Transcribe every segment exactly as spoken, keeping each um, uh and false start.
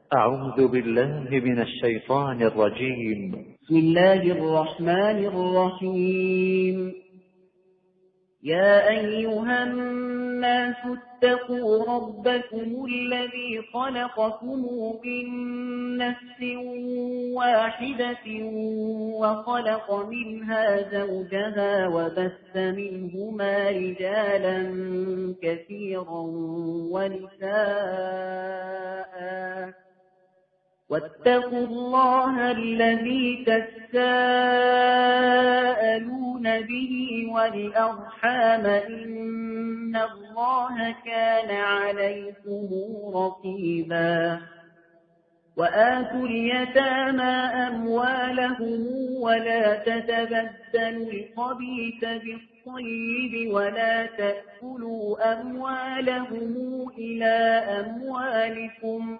أعوذ بالله من الشيطان الرجيم. بسم الله الرحمن الرحيم. يا أيها الناس اتقوا ربكم الذي خلقكم من نفس واحدة وخلق منها زوجها وبث منهما رجالا كثيرا ونساء واتقوا الله الذي تساءلون به والأرحام إن الله كان عليكم رقيبا. وآتوا اليتامى أموالهم ولا تتبدلوا الخبيث بالطيب ولا تأكلوا أموالهم إلى أموالكم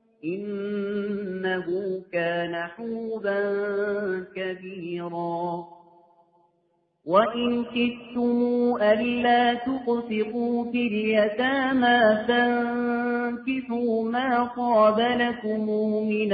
إنه كان حوبا كبيرا. وإن خفتم ألا تقسطوا في اليتامى فانكحوا ما طاب لكم من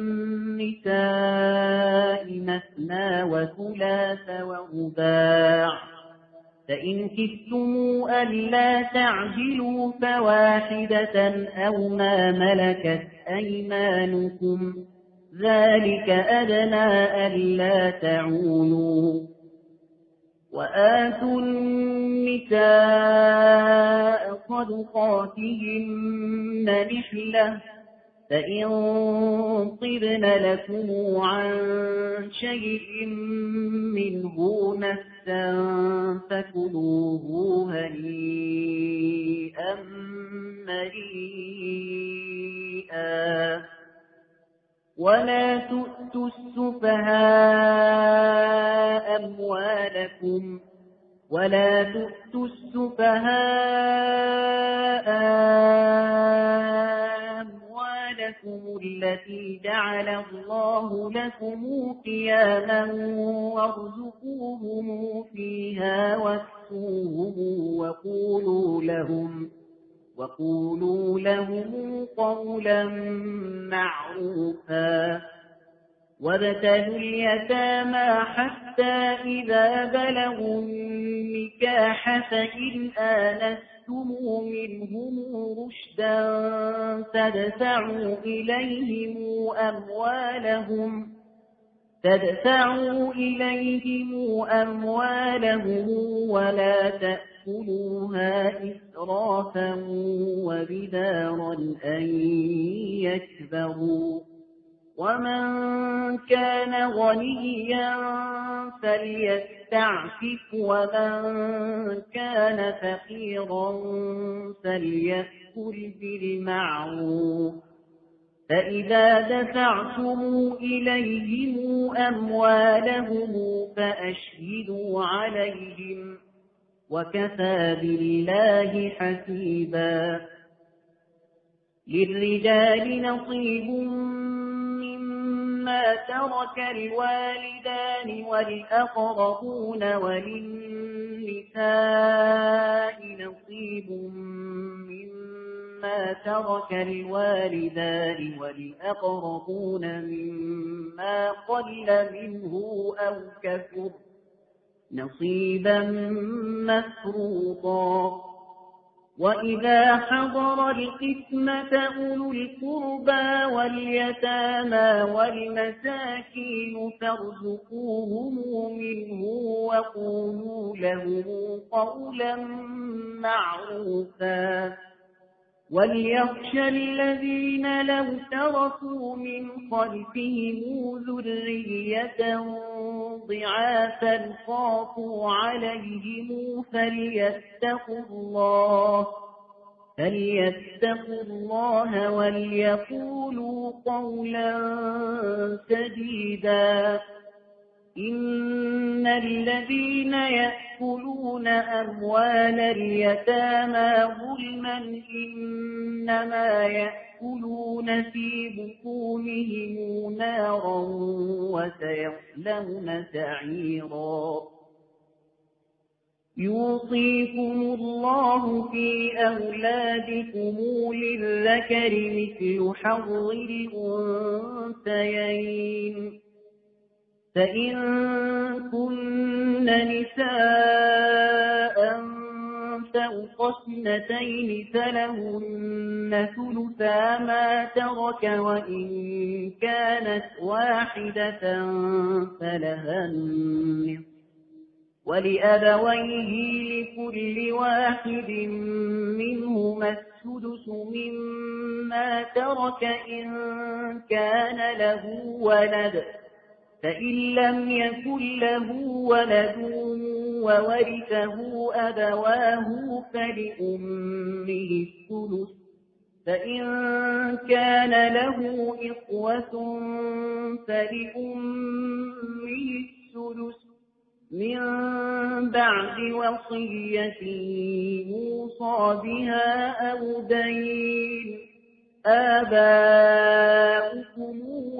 النساء مثنى وثلاث ورباع، فإن خفتم ألا تعجلوا فواحدة أو ما ملكت أيمانكم ذلك أدنى ألا تعولوا. وآتوا النساء صدقاتهن نحلة، فإن طبن لكم عن شيء منه نفسا فكلوه هنيئا مريئا. ولا تؤتوا السفهاء أموالكم ولا تؤتوا السفهاء أموالكم التي جعل الله لكم قياما وارزقوهم فيها واكسوهم وقولوا لهم وقولوا لهم قولا معروفا. وابتلوا اليتامى حتى إذا بلغوا النكاح فإن آنستم منهم رشدا فادفعوا إليهم أموالهم تدفعوا إليهم أموالهم ولا تأكلوها إسرافا وبدارا أن يكبروا. ومن كان غنيا فليستعفف ومن كان فقيرا فليأكل بالمعروف. فإذا دفعتم إليهم أموالهم فأشهدوا عليهم وكفى بالله حسيبا. للرجال نصيب مما ترك الوالدان والأقربون وللنساء نصيب مما ترك الوالدان والأقربون مما قل منه أو كثر نصيبا مفروضا. وإذا حضر القسمة أولو القربى واليتامى والمساكين فارزقوهم منه وقولوا لهم قولا معروفا. وليخشى الذين لو تركوا من خلفهم ذرية ضعافا خافوا عليهم فليتقوا الله فليتقوا الله وليقولوا قولا سديدا. إن الذين يأكلون أموال اليتامى ظلما إنما يأكلون في بطونهم نارا وسيصلون سعيرا. يوصيكم الله في أولادكم للذكر مثل حظ الأنثيين فإن كن نساء فوق اثنتين فلهن ثلثا ما ترك وإن كانت واحدة فلها النصف ولأبويه لكل واحد منهما السدس مما ترك إن كان له ولد فإن لم يكن له ولد وورثه أبواه فلأمه الثلث فإن كان له إخوة فلأمه الثلث من بعد وصية يوصى بها أو دين آباؤكم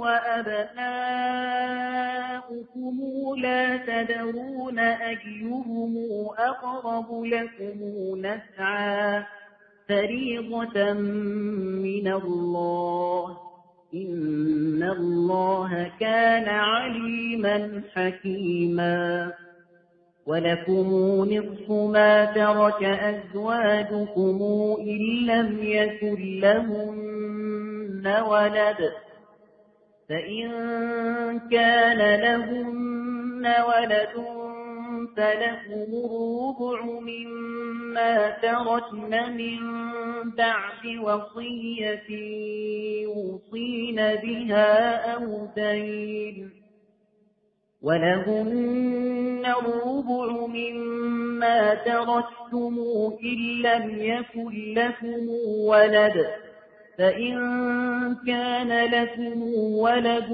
وأبناؤكم لا تدرون أيهم أقرب لكم نفعا فريضة من الله إن الله كان عليما حكيما ولكم نصف ما ترك أزواجكم إن لم يكن لهن ولد فإن كان لهن ولد فلكم الربع مما تركن من بعد وصية يوصين بها أو دين ولهن الربع مما تركتم إن لم يكن لكم ولد فإن كان لكم ولد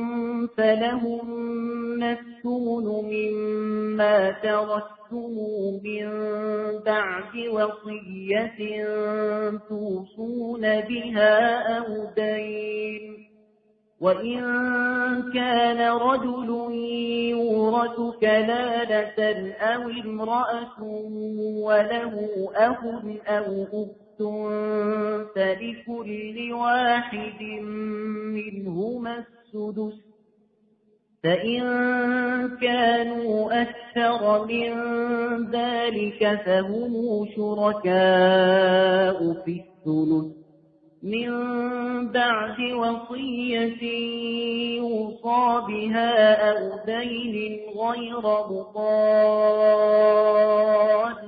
فلهن الثمن مما تركتم من بعد وصية توصون بها أو دين وإن كان رجل يورث كلالة أو امرأة وله أخ أو أخت فلكل واحد منهما السدس فإن كانوا أكثر من ذلك فهم شركاء في الثلث من بعد وصية يوصى بها أو دين غير مضار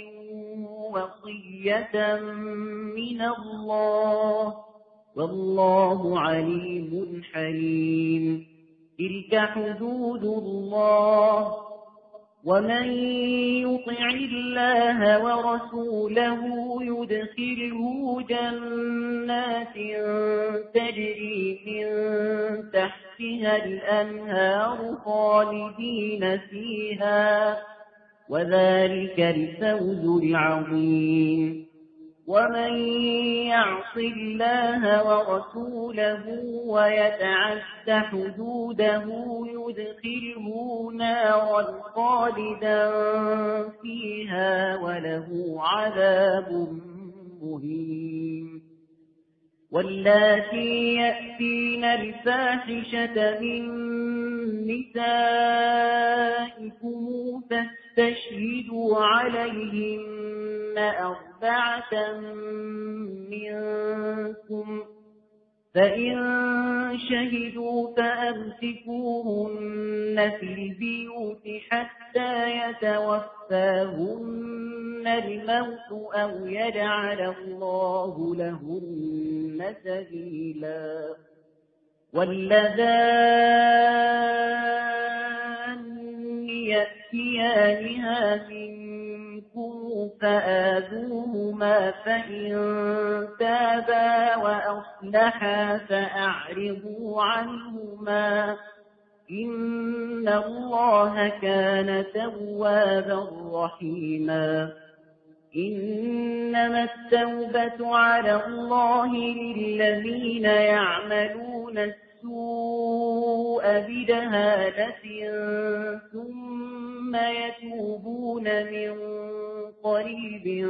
وصية من الله والله عليم حليم تلك حدود الله ومن يطع الله ورسوله يدخله جنات تجري من تحتها الأنهار خالدين فيها وذلك الفوز العظيم ومن يعص الله ورسوله ويتعد حدوده يدخله نارا خالدا فيها وله عذاب مهين واللاتي يأتين الفاحشة من نسائكم فاستشهدوا عليهن أربعة منكم فإن شهدوا فأمسكوهن في البيوت حتى يتوفاهن الموت أو يجعل الله لهن سبيلا واللذان يأتيانها منكم فآذوهما فإن تابا وأصلحا فأعرضوا عنهما إن الله كان توابا رحيما إنما التوبة على الله للذين يعملون السوء بجهالة ثم ثم يتوبون من قريب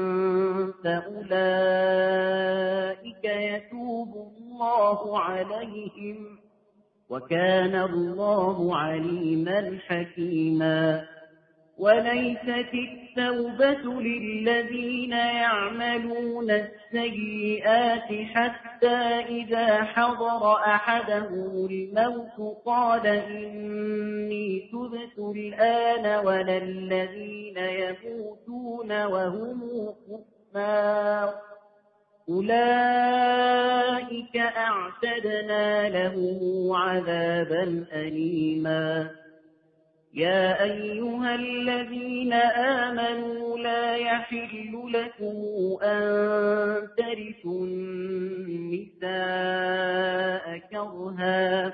فأولئك يتوب الله عليهم وكان الله عليما حكيما. وليست التوبة للذين يعملون السيئات حتى إذا حضر أحدهم الموت قال إني تبت الآن ولا الذين يموتون وهم كفار أولئك أعتدنا لهم عذابا أليما. يا أيها الذين آمنوا لا يحل لكم أن ترثوا النساء كرها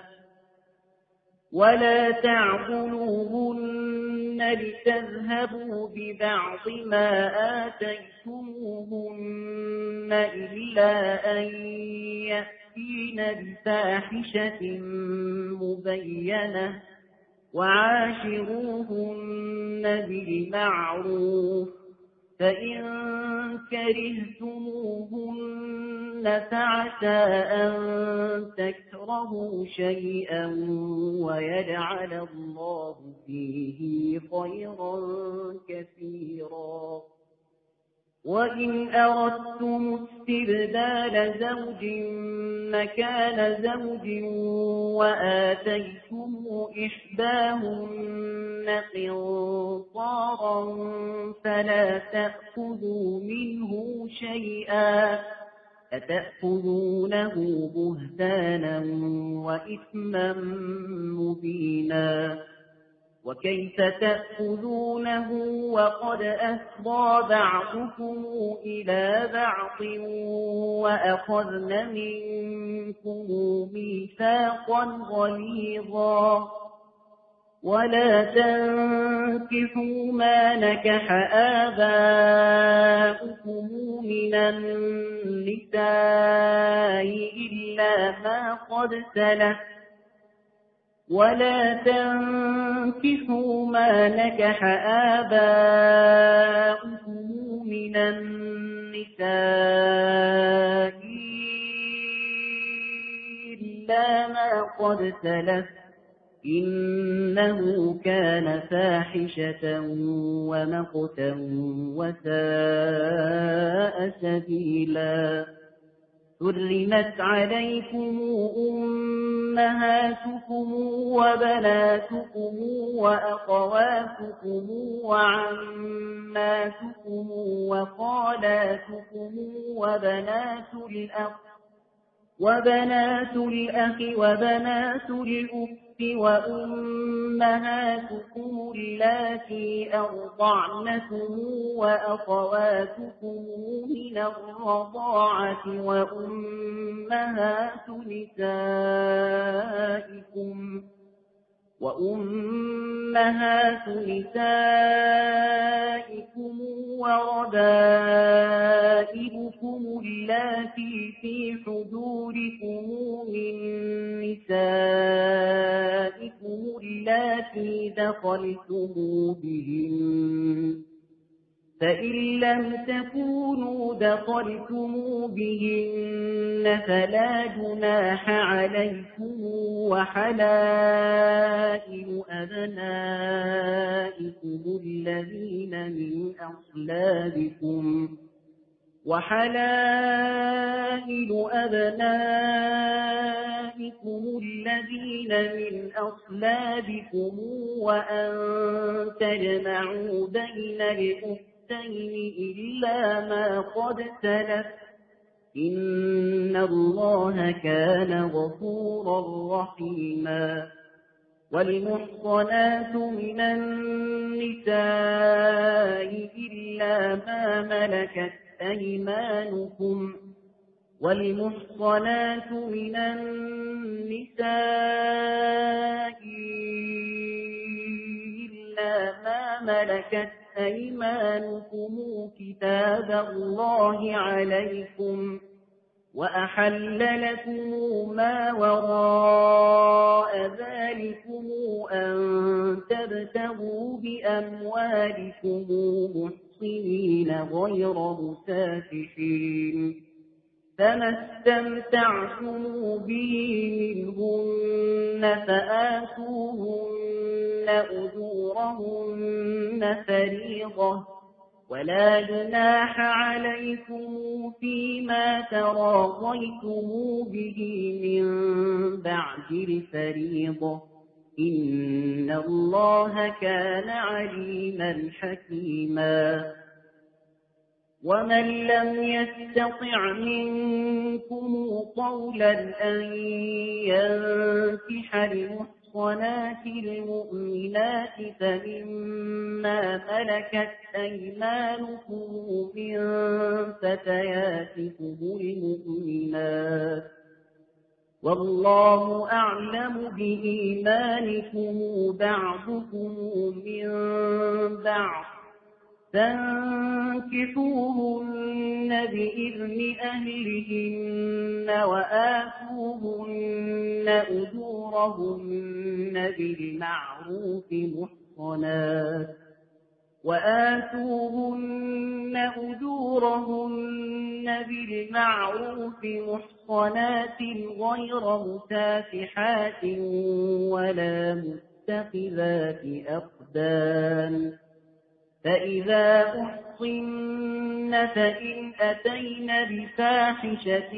ولا تعضلوهن لتذهبوا ببعض ما آتيتموهن إلا أن يأتين بفاحشة مبينة وعاشروهن بالمعروف فإن كرهتموهن فعسى أن تكرهوا شيئا ويجعل الله فيه خيرا كثيرا. وإن أردتم استبدال زوج مكان زوج وآتيتم إحداهن قنطارا فلا تأخذوا منه شيئا أتأخذونه بهتانا وإثما مبينا. وكيف تأخذونه وقد أفضى بعضكم إلى بعض وأخذن منكم ميثاقا غليظا. ولا تنكحوا ما نكح آباؤكم من النساء إلا ما قد سلف ولا تنكحوا ما نكح آباؤكم من النساء إلا ما قد سلف إنه كان فاحشة ومقتا وساء سبيلا. حرمت عليكم أمهاتكم وبناتكم وأخواتكم وعماتكم وخالاتكم وبنات الأخ وبنات الأخ وبنات الأخت وأمهاتكم اللاتي أرضعنكم وأخواتكم من الرضاعة وأمهات نسائكم وأمهات نسائكم وربائبكم اللاتي في حجوركم من نسائكم اللاتي دخلتم بهن فإن لم تكونوا دخلتم بهن فلا جناح عليكم وحلائل أبنائكم الذين من أصلابكم وحلائل أبنائكم الذين من أصلابكم وأن تجمعوا بين الأختين إلا ما قد سلف إن الله كان غفورا رحيما. والمحصنات من النساء إلا ما ملكت أيمانكم والمحصنات من النساء إلا ما ملكت أيمانكم كتاب الله عليكم وأحل لكم ما وراء ذلكم أن تبتغوا بأموالكم محصنين غير مسافحين، فما استمتعتم به منهن فآتوهن أجورهن فريضة، ولا جناح عليكم فيما تراضيتم به من بعد الفريضة، إن الله كان عليما حكيما. ومن لم يستطع منكم طولا أن ينكح المحصنات المؤمنات فمما ملكت أيمانكم من فتياتكم المؤمنات، والله أعلم بإيمانكم بعضكم من بعض، فانكحوهن بإذن أهلهن وآتوهن أجورهن بالمعروف محصنات وآتوهن أجورهن بالمعروف محصنات غير مسافحات ولا متخذات أخدان، فإذا أحصن فإن أتين بفاحشة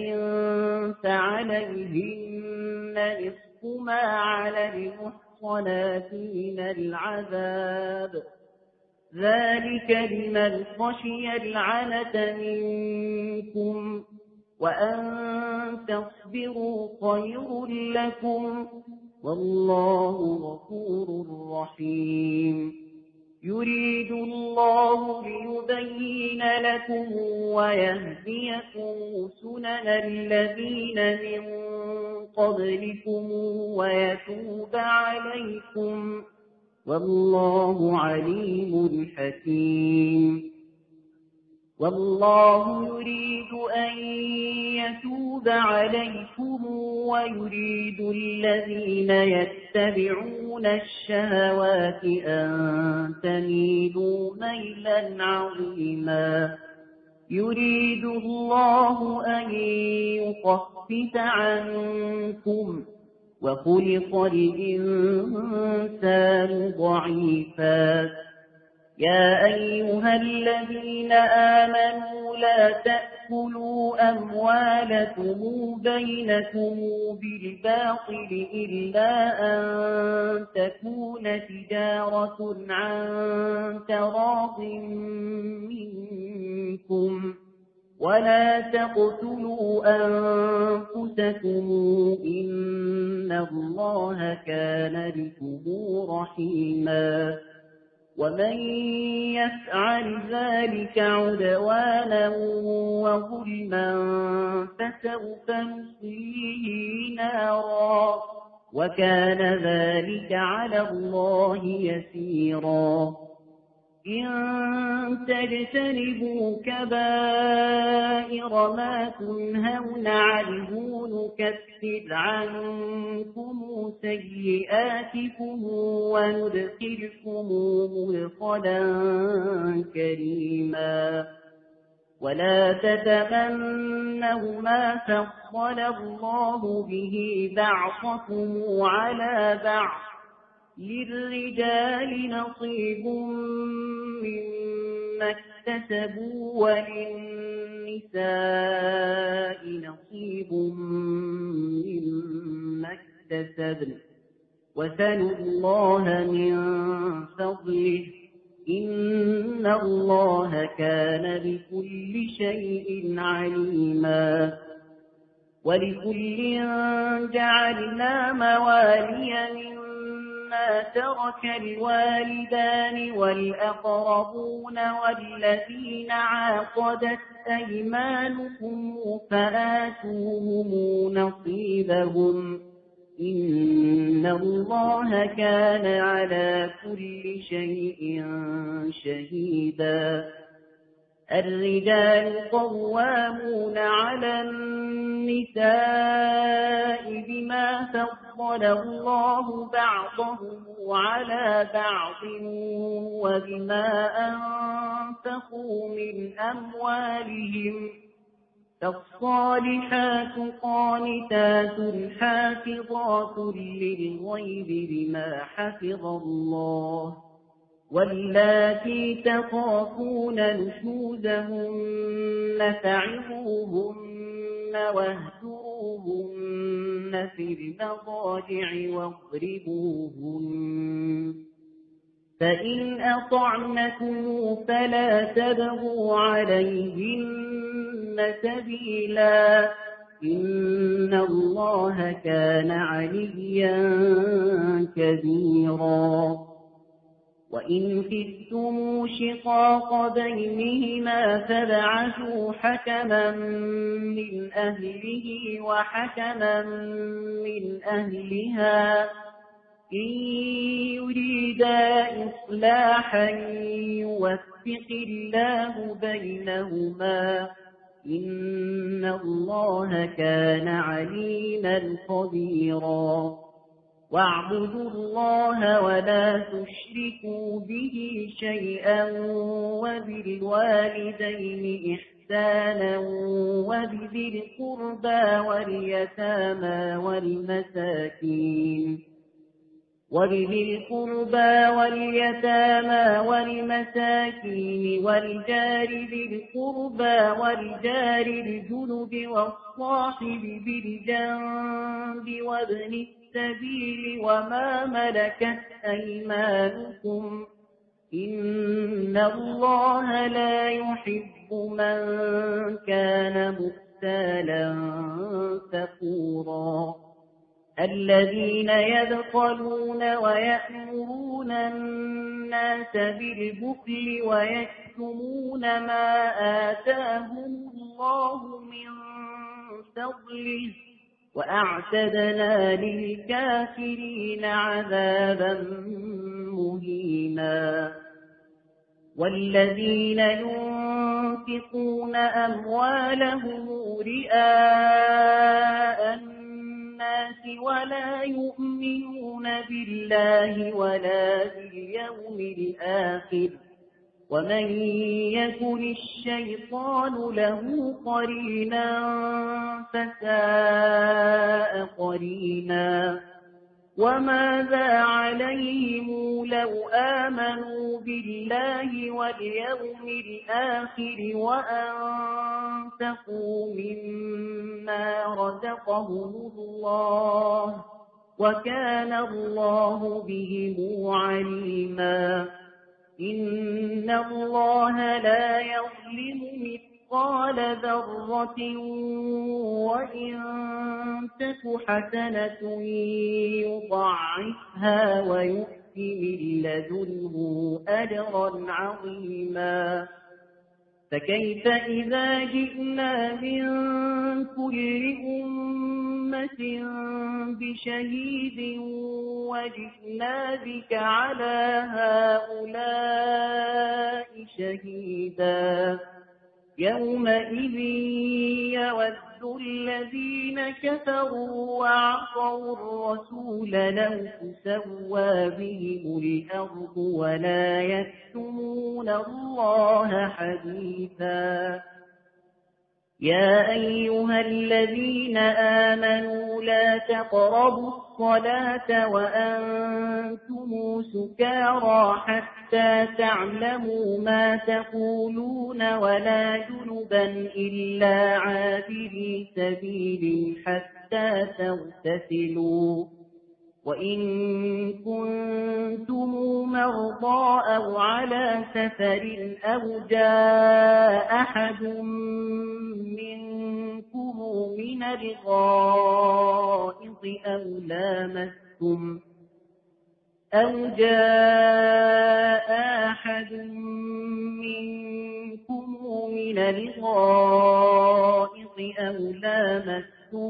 فعليهن نصف ما على المحصنات من العذاب، ذلك لمن خشي العنة منكم، وأن تصبروا خير لكم، والله غفور رحيم. يريد الله ليبين لكم ويهديكم سنن الذين من قبلكم ويتوب عليكم، والله عليم حكيم. والله يريد أن يتوب عليكم ويريد الذين يتبعون الشهوات أن تميلوا ميلا عظيما. يريد الله أن يخفف عنكم وخلق الإنسان ضعيفا. يا أيها الذين آمنوا لا تأكلوا أموالكم بينكم بالباطل إلا أن تكون تجارة عن تراض منكم، ولا تقتلوا أنفسكم إن الله كان بكم رحيما. ومن يفعل ذلك عدوانا وظلما فسوف نصليه نارا، وكان ذلك على الله يسيرا. إن تجتنبوا كبائر ما تنهون عنه نكفر عنكم سيئاتكم وندخلكم مدخلا كريما. ولا تتمنوا ما فضل الله به بعضكم على بعض، للرجال نصيب مما اكتسبوا وللنساء نصيب مما اكتسبن، وسلوا الله من فضله، إن الله كان بكل شيء عليما. ولكل جعلنا موالي مما ترك الوالدان والأقربون والذين عاقدت أيمانكم فآتوهم نصيبهم، إن الله كان على كل شيء شهيدا. الرجال قوامون على النساء بما فضل الله بعضهم على بعض وبما أنفقوا من أموالهم فالصالحات قانتات حافظات للغيب بما حفظ الله واللاتي تخافون نشوزهن فعظوهن واهجروهن في المضاجع واضربوهن فإن أطعنكم فلا تبغوا عليهن سبيلا إن الله كان عليا كبيرا وإن خفتم شقاق بينهما فابعثوا حكما من أهله وحكما من أهلها إن يريدا إصلاحا يوفق الله بينهما إن الله كان عليما خبيرا واعبدوا الله ولا تشركوا به شيئا وبالوالدين إحسانا وبذي القربى واليتامى والمساكين وبذي القربى واليتامى والمساكين والجار ذي القربى والجار الجنب والصاحب بالجنب وابن السبيل وما ملكت أيمانكم إن الله لا يحب من كان مختالا فخورا الذين يبخلون ويأمرون الناس بالبخل ويكتمون ما آتاهم الله من فضله وأعتدنا للكافرين عذابا مهينا والذين ينفقون أموالهم رئاء الناس ولا يؤمنون بالله ولا باليوم الآخر ومن يكن الشيطان له قرينا فساء قرينا وماذا عليهم لو آمنوا بالله واليوم الآخر وأنفقوا مما رزقهم الله وكان الله بهم عليما إن الله لا يظلم مثقال ذرة وإن تك حسنة يضاعفها ويؤت من لدنه أجرا عظيما فكيف إذا جئنا من كل أمة بشهيد وجئنا بك على هؤلاء شهيدا يومئذ يود الذين كفروا وعصوا الرسول لو تسوى بهم الأرض ولا يكتمون الله حديثا يا أيها الذين آمنوا لا تقربوا الصلاة وأنتم سكارى حتى تعلموا ما تقولون ولا جنبا إلا عابري سبيل حتى تغتسلوا وإن كنتم مرضى أو على سفر أو جاء أحد منكم من الغائط أو لامستم أو جاء أحد منكم من الغائط أو لامستم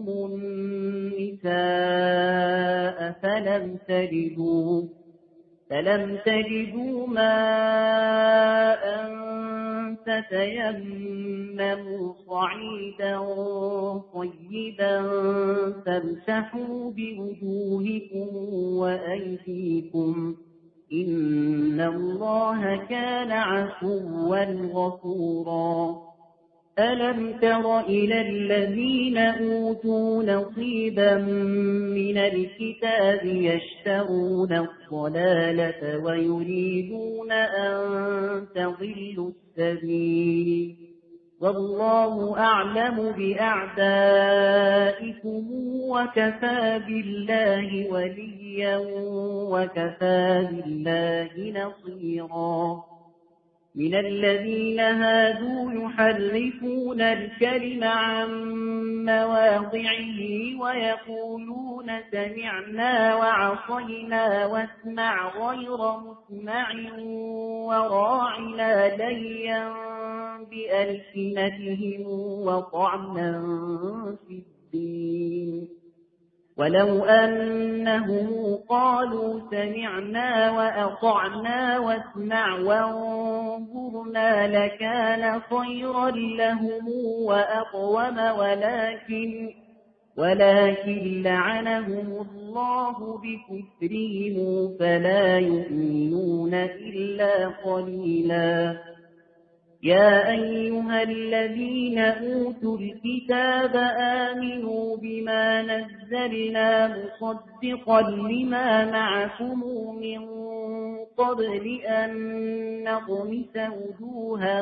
النساء فلم تجدوا فلم تجدوا ماء فتيمموا صعيدا طيبا فامسحوا بوجوهكم وأيديكم إن الله كان عفوا غفورا. ألم تر إلى الذين أوتوا نصيبا من الكتاب يشترون الضلالة ويريدون أن تضلوا السبيل والله أعلم بأعدائكم وكفى بالله وليا وكفى بالله نصيرا. من الذين هادوا يحرفون الكلم عن مواضعه ويقولون سمعنا وعصينا واسمع غير مسمع وراعنا ليا بألسنتهم وطعنا في الدين ولو أنهم قالوا سمعنا وأطعنا واسمع وانظرنا لكان خيرا لهم وأقوم ولكن ولكن لعنهم الله بكفرهم فلا يؤمنون إلا قليلا. يا أيها الذين أوتوا الكتاب آمنوا بما نزلنا مصدقا لما معكم من قبل أن نطمس وجوها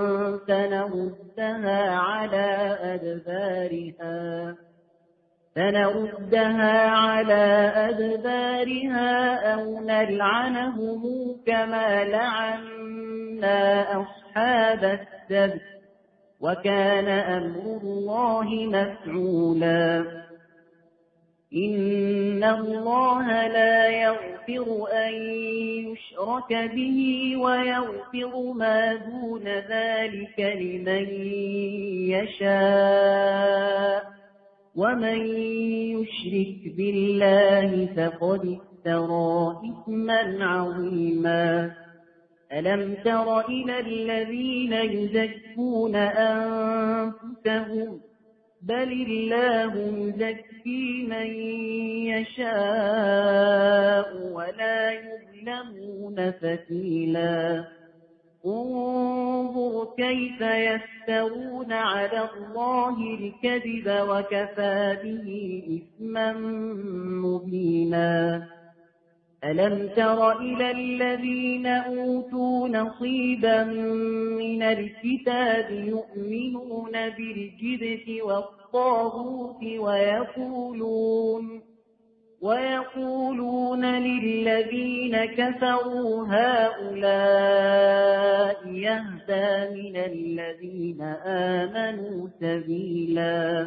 فنردها على أدبارها فنردها على أدبارها أو نلعنهم كما لعنا أصحاب السبت وكان أمر الله مفعولا. إن الله لا يغفر أن يشرك به ويغفر ما دون ذلك لمن يشاء ومن يشرك بالله فقد افترى إثما عظيما. ألم تر إلى الذين يزكون أنفسهم بل الله يزكي من يشاء ولا يظلمون فتيلا. انظر كيف يفترون على الله الكذب وكفى به إثما مبينا. ألم تر إلى الذين أوتوا نصيبا من الكتاب يؤمنون بالجبت والطاغوت ويقولون ويقولون للذين كفروا هؤلاء يهدى من الذين آمنوا سبيلا.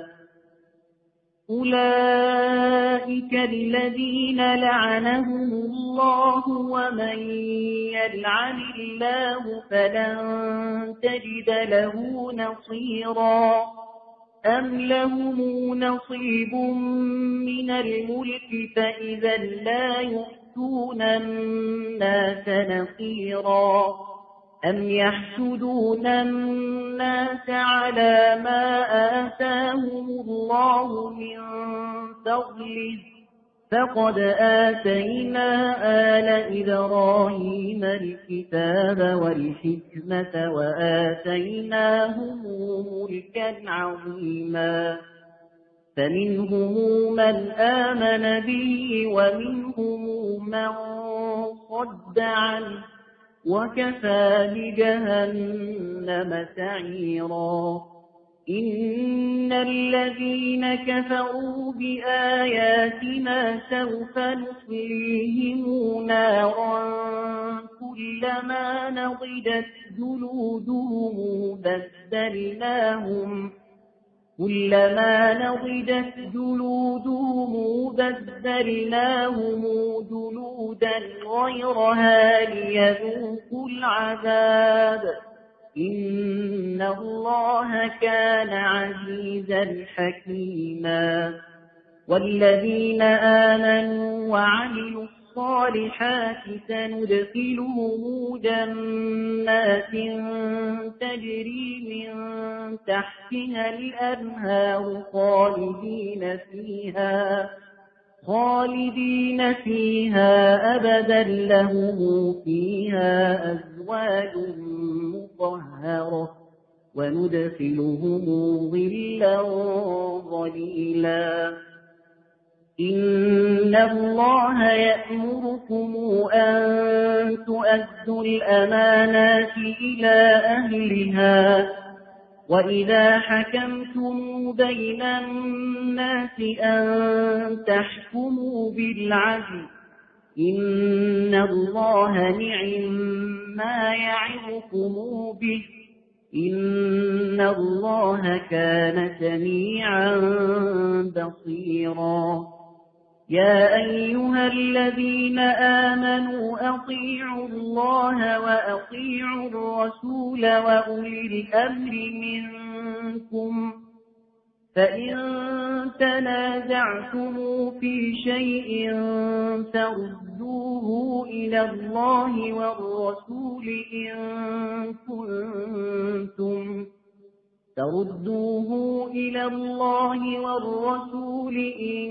أولئك الذين لعنهم الله ومن يلعن الله فلن تجد له نصيرا. أم لهم نصيب من الملك فإذا لا يؤتون الناس نصيرا. أم يحسدون الناس على ما آتاهم الله من فضله فقد آتينا آل إبراهيم الكتاب والحكمة وآتيناهم ملكا عظيما. فمنهم من آمن به ومنهم من صد عنه وكفى بجهنم سعيرا. إن الذين كفروا بآياتنا سوف نصليهم نارا كلما نضجت جلودهم بدلناهم كلما نضجت جلودهم بدلناهم جلودا غيرها ليذوقوا العذاب إن الله كان عزيزا حكيما. والذين آمنوا وعملوا الصالحات سندخلهم جنات تجري من تحتها الأنهار خالدين فيها خالدين فيها أبدا لهم فيها أزواج مطهرة وندخلهم ظلا ظليلا. إن الله يأمركم أن تؤدوا الأمانات إلى أهلها وإذا حكمتم بين الناس أن تحكموا بالعدل إن الله نعما يعظكم به إن الله كان سميعا بصيرا. يا أيها الذين آمنوا أطيعوا الله وأطيعوا الرسول وأولي الأمر منكم فإن تنازعتم في شيء فردوه إلى الله والرسول إن كنتم تردوه إلى الله والرسول إن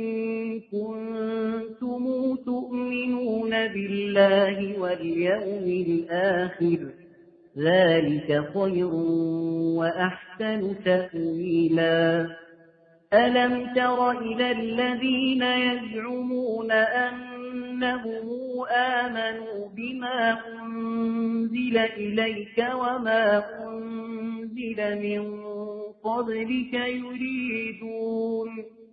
كنتم تؤمنون بالله واليوم الآخر ذلك خير وأحسن تأويلا. ألم تر إلى الذين يزعمون أنهم آمنوا بما أنزل إليك وما أنزل من قبلك يريدون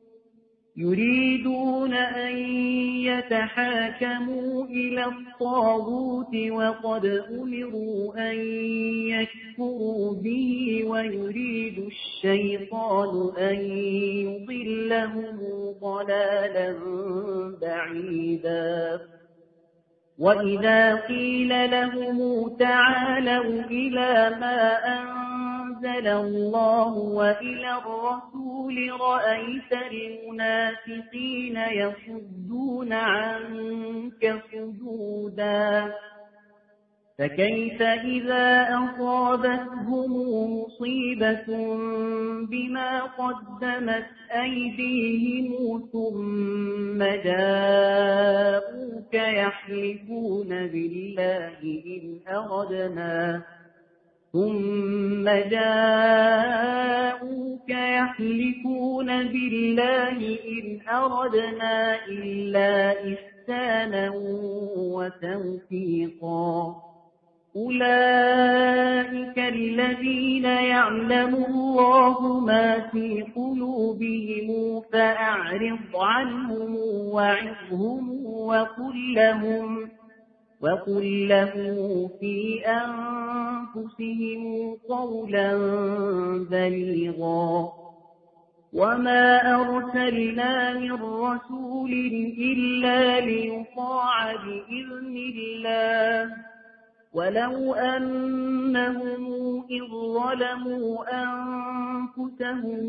يريدون أن يتحاكموا إلى الطاغوت وقد أمروا أن يكفروا به ويريد الشيطان أن يضلهم ضلالا بعيدا. وإذا قيل لهم تعالوا إلى ما أنزل الله وإلى الرسول رأيت المنافقين يصدون عنك صدودا. فكيف إذا أصابتهم مصيبة بما قدمت أيديهم ثم جاءوك يحلفون بالله إن أردنا ثم جاءوك يحلفون بالله إن أردنا إلا إحسانا وتوفيقا. أولئك الذين يعلم الله ما في قلوبهم فأعرض عنهم وعظهم وقل لهم وقل لهم في أنفسهم قولا بليغا. وما أرسلنا من رسول إلا ليطاع بإذن الله ولو أنهم إذ ظلموا أنفسهم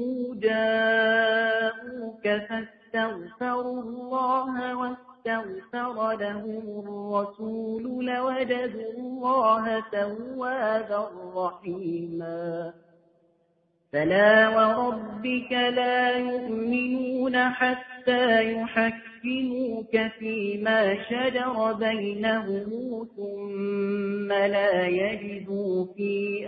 جاءوك فاستغفروا الله واستغفر لهم الرسول لوجدوا الله توابا رحيما. فلا وربك لا يؤمنون حتى يحكموك فيما شجر بينهم ثم لا يجدوا في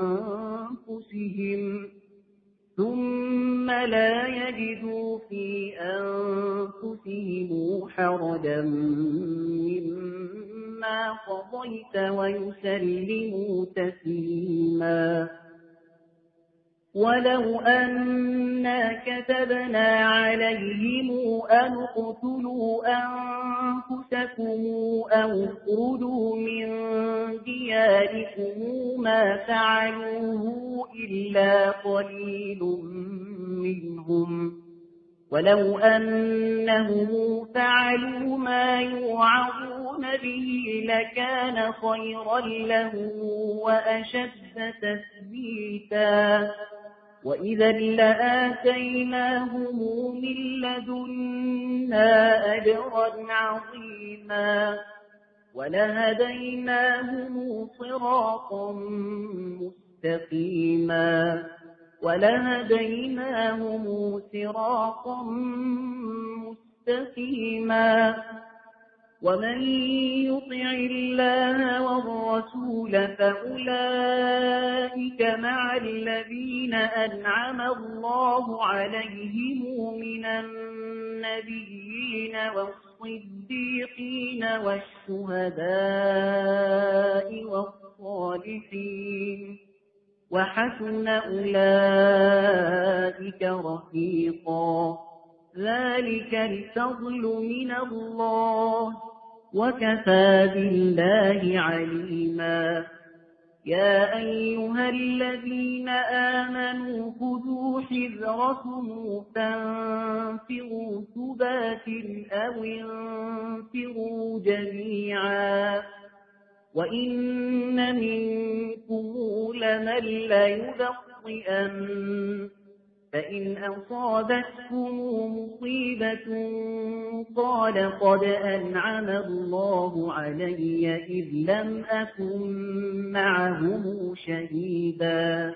أنفسهم ثم لا يجدوا في أنفسهم حرجا مما قضيت ويسلموا تسليما. ولو أنا كتبنا عليهم أن اقتلوا أنفسكم أو اخرجوا من دياركم ما فعلوه إلا قليل منهم ولو أنهم فعلوا ما يوعظون به لكان خيرا لهم وأشد تثبيتا. وإذا لآتيناهم من لدنا أجرا عظيما ولهديناهم صراطا مستقيما ولهديناهم صراطا مستقيما ومن يطع الله والرسول فأولئك مع الذين أنعم الله عليهم من النبيين والصديقين والشهداء والصالحين وحسن أولئك رفيقا ذلك الفضل من الله وكفى بالله عليما يا أيها الذين آمنوا خذوا حذركم فانفروا ثبات أو انفروا جميعا وإن منكم لمن ليبطئن فإن أصابتكم مصيبة قال قد أنعم الله علي إذ لم أكن معهم شهيدا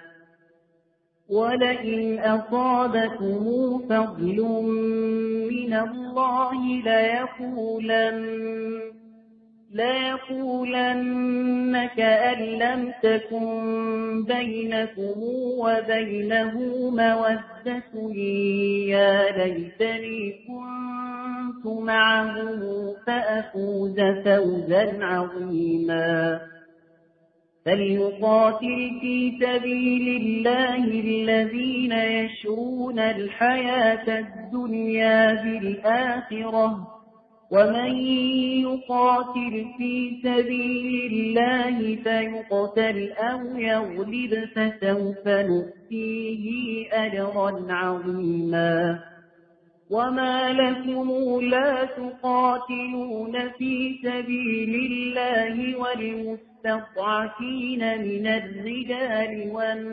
ولئن أصابكم فضل من الله ليقولن ليقولن كأن لم تكن بينكم وبينه مودة يا ليتني كنت معهم فأفوز فوزا عظيما فليقاتل في سبيل الله الذين يشرون الحياة الدنيا بالآخرة ومن يقاتل في سبيل الله فيقتل أو يغلب فسوف نؤتيه أجرا عظيما وما لكم لا تقاتلون في سبيل الله والمستضعفين من الرجال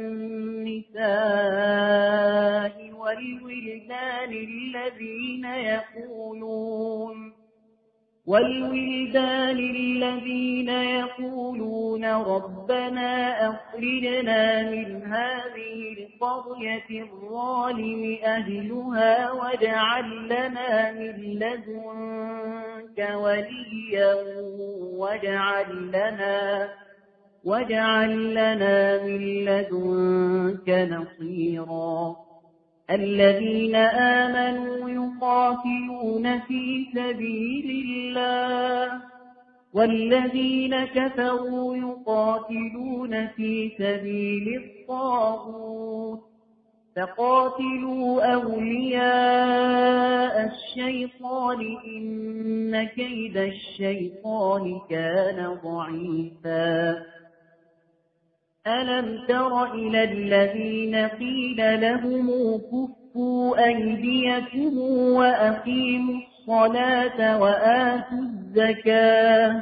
والنساء والولدان الذين يقولون والولدان الذين يقولون ربنا أخرجنا من هذه القرية الظالم أهلها واجعل لنا من لدنك وليا واجعل لنا واجعل لنا من لدنك نصيرا الذين آمنوا يقاتلون في سبيل الله والذين كفروا يقاتلون في سبيل الطاغوت فقاتلوا أولياء الشيطان إن كيد الشيطان كان ضعيفا ألم تر إلى الذين قيل لهم كفوا أيديكم وأقيموا الصلاة وآتوا الزكاة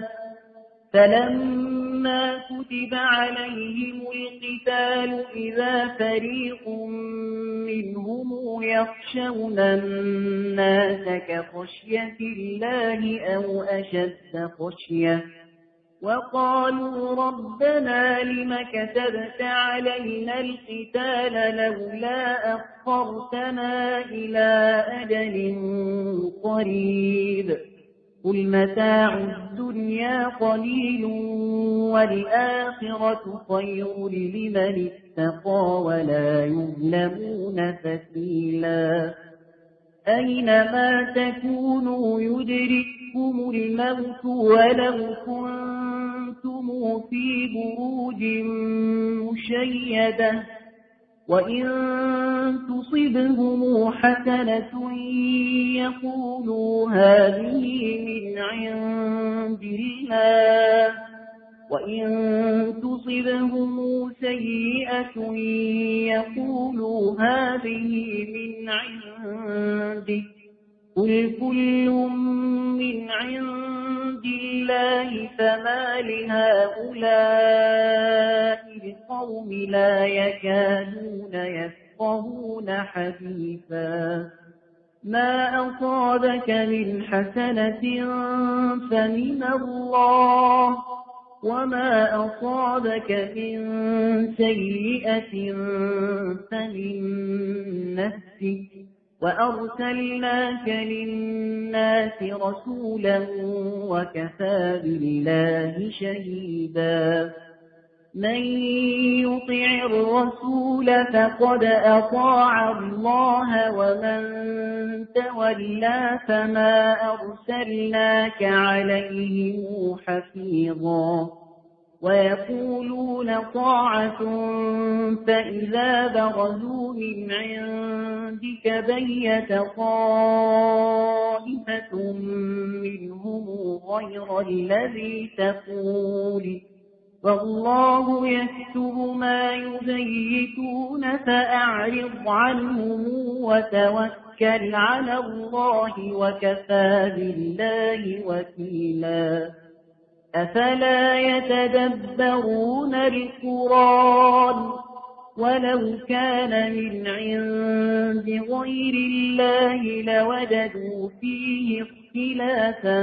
فلما كتب عليهم القتال إذا فريق منهم يخشون الناس كخشية الله أو أشد خشية وقالوا ربنا لم كتبت علينا القتال لولا أخرتنا إلى أجل قريب قل متاع الدنيا قليل والآخرة خير لمن اتقى ولا يظلمون فتيلا أينما تكونوا يدرككم الموت ولو كنتم في بروج مشيدة وإن تصبهم حسنة يقولوا هذه من عند الله وإن تصبهم سيئة يقولوا هذه من عندك قل كل من عند الله فما لهؤلاء القوم لا يكادون يفقهون حديثا ما أصابك من حسنة فمن الله وما أصابك من سيئة فمن نفسك وأرسلناك للناس رسولا وكفى بالله شهيدا من يطع الرسول فقد أطاع الله ومن تولى فما أرسلناك عليهم حفيظا ويقولون طاعة فإذا برزوا من عندك بيت طائفة منهم غير الذي تقول والله يكتب ما يبيتون فأعرض عنهم وتوكل على الله وكفى بالله وكيلا أفلا يتدبرون القرآن ولو كان من عند غير الله لوجدوا فيه اختلافا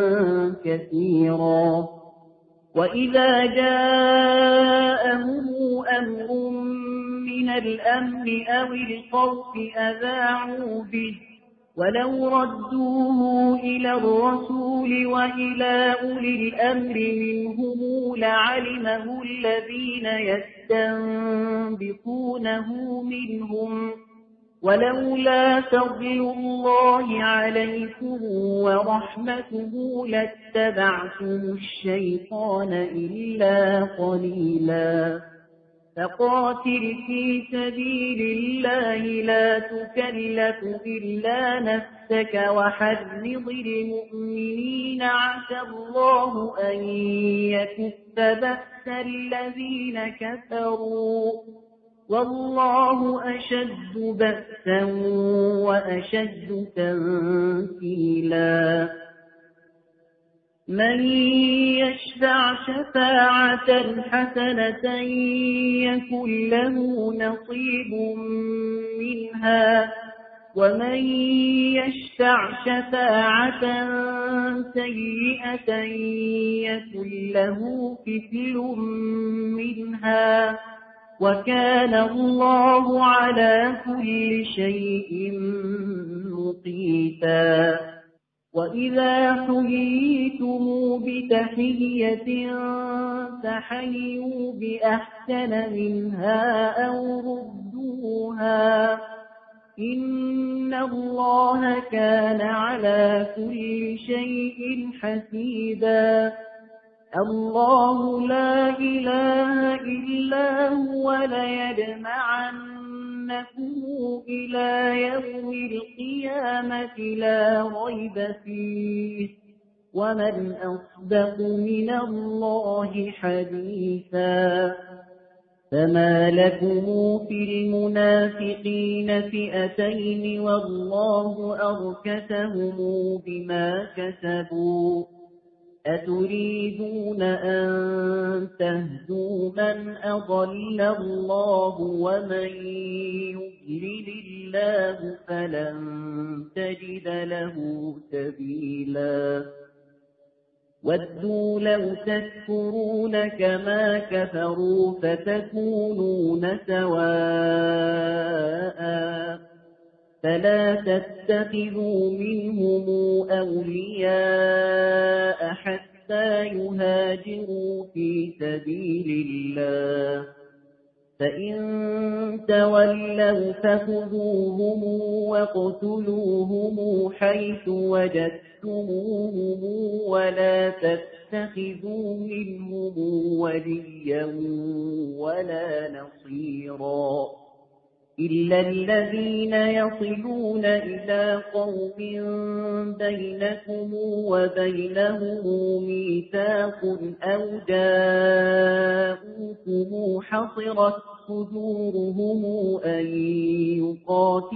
كثيرا وإذا جاءهم أمر من الأمن أو الخوف أذاعوا به ولو ردوه إلى الرسول وإلى أولي الأمر منهم لعلمه الذين يستنبطونه منهم ولولا فضل الله عليكم ورحمته لاتبعتم الشيطان إلا قليلا فقاتل في سبيل الله لا تكلف إلا نفسك وحرض المؤمنين عسى الله أن يكف بأس الذين كفروا والله أشد بأسا وأشد تنكيلا من يشفع شفاعة حسنة يكن له نصيب منها ومن يشفع شفاعة سيئة يكن له كفل منها وكان الله على كل شيء مقيتا وإذا حييتم بتحية فحيوا بأحسن منها أو ردوها إن الله كان على كل شيء حسيبا الله لا إله إلا هو ليجمعنكم إلى يوم القيامة لا ريب فيه ومن أصدق من الله حديثا فما لكم في المنافقين فئتين والله أركسهم بما كسبوا أتريدون أن تهدوا من أضل الله ومن يضلل الله فلن تجد له سبيلا ودوا لو تكفرون كما كفروا فتكونون سواء فلا تتخذوا منهم أولياء حتى يهاجروا في سبيل الله فإن تولوا فخذوهم واقتلوهم حيث وجدتموهم ولا تتخذوا منهم وليا ولا نصيرا إلا الذين يصلون إلى قوم بينكم وبينهم ميثاق أو جاءوكم حصرت صدورهم أن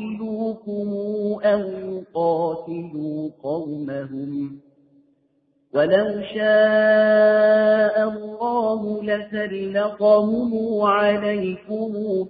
يقاتلوكم أو يقاتلوا قومهم ولو شاء الله لسلطهم عليكم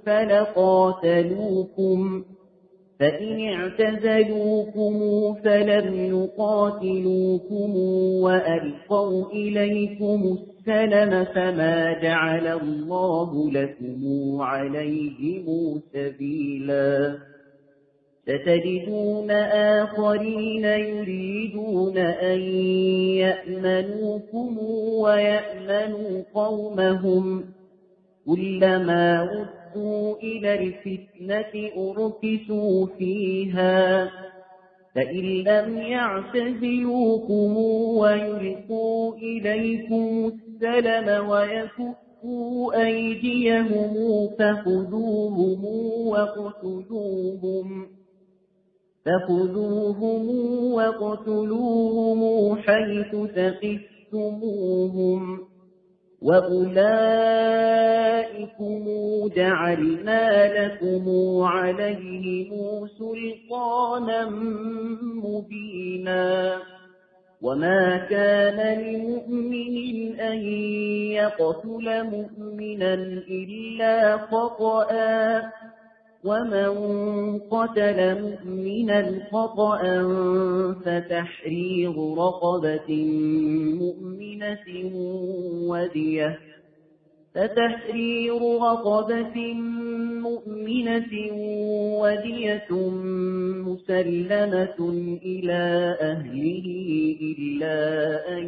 فلقاتلوكم فإن اعتزلوكم فلم يقاتلوكم وألقوا إليكم السلم فما جعل الله لكم عليهم سبيلا ستجدون آخرين يريدون أن يأمنوكم ويأمنوا قومهم كلما ردوا إلى الفتنة أركسوا فيها فإن لم يعتزلوكم ويلقوا إليكم السلم ويكفوا أيديهم فخذوهم وقتلوهم فخذوهم وقتلوهم حيث ثقفتموهم وأولئكم جعلنا لكم عليهم سلطانا مبينا وما كان لمؤمن أن يقتل مؤمنا إلا خطأ ومن قتل مؤمنا خطأ فتحرير رقبة مؤمنة ودية فتحرير رقبة مؤمنة ودية مسلمة إلى أهله إلا أن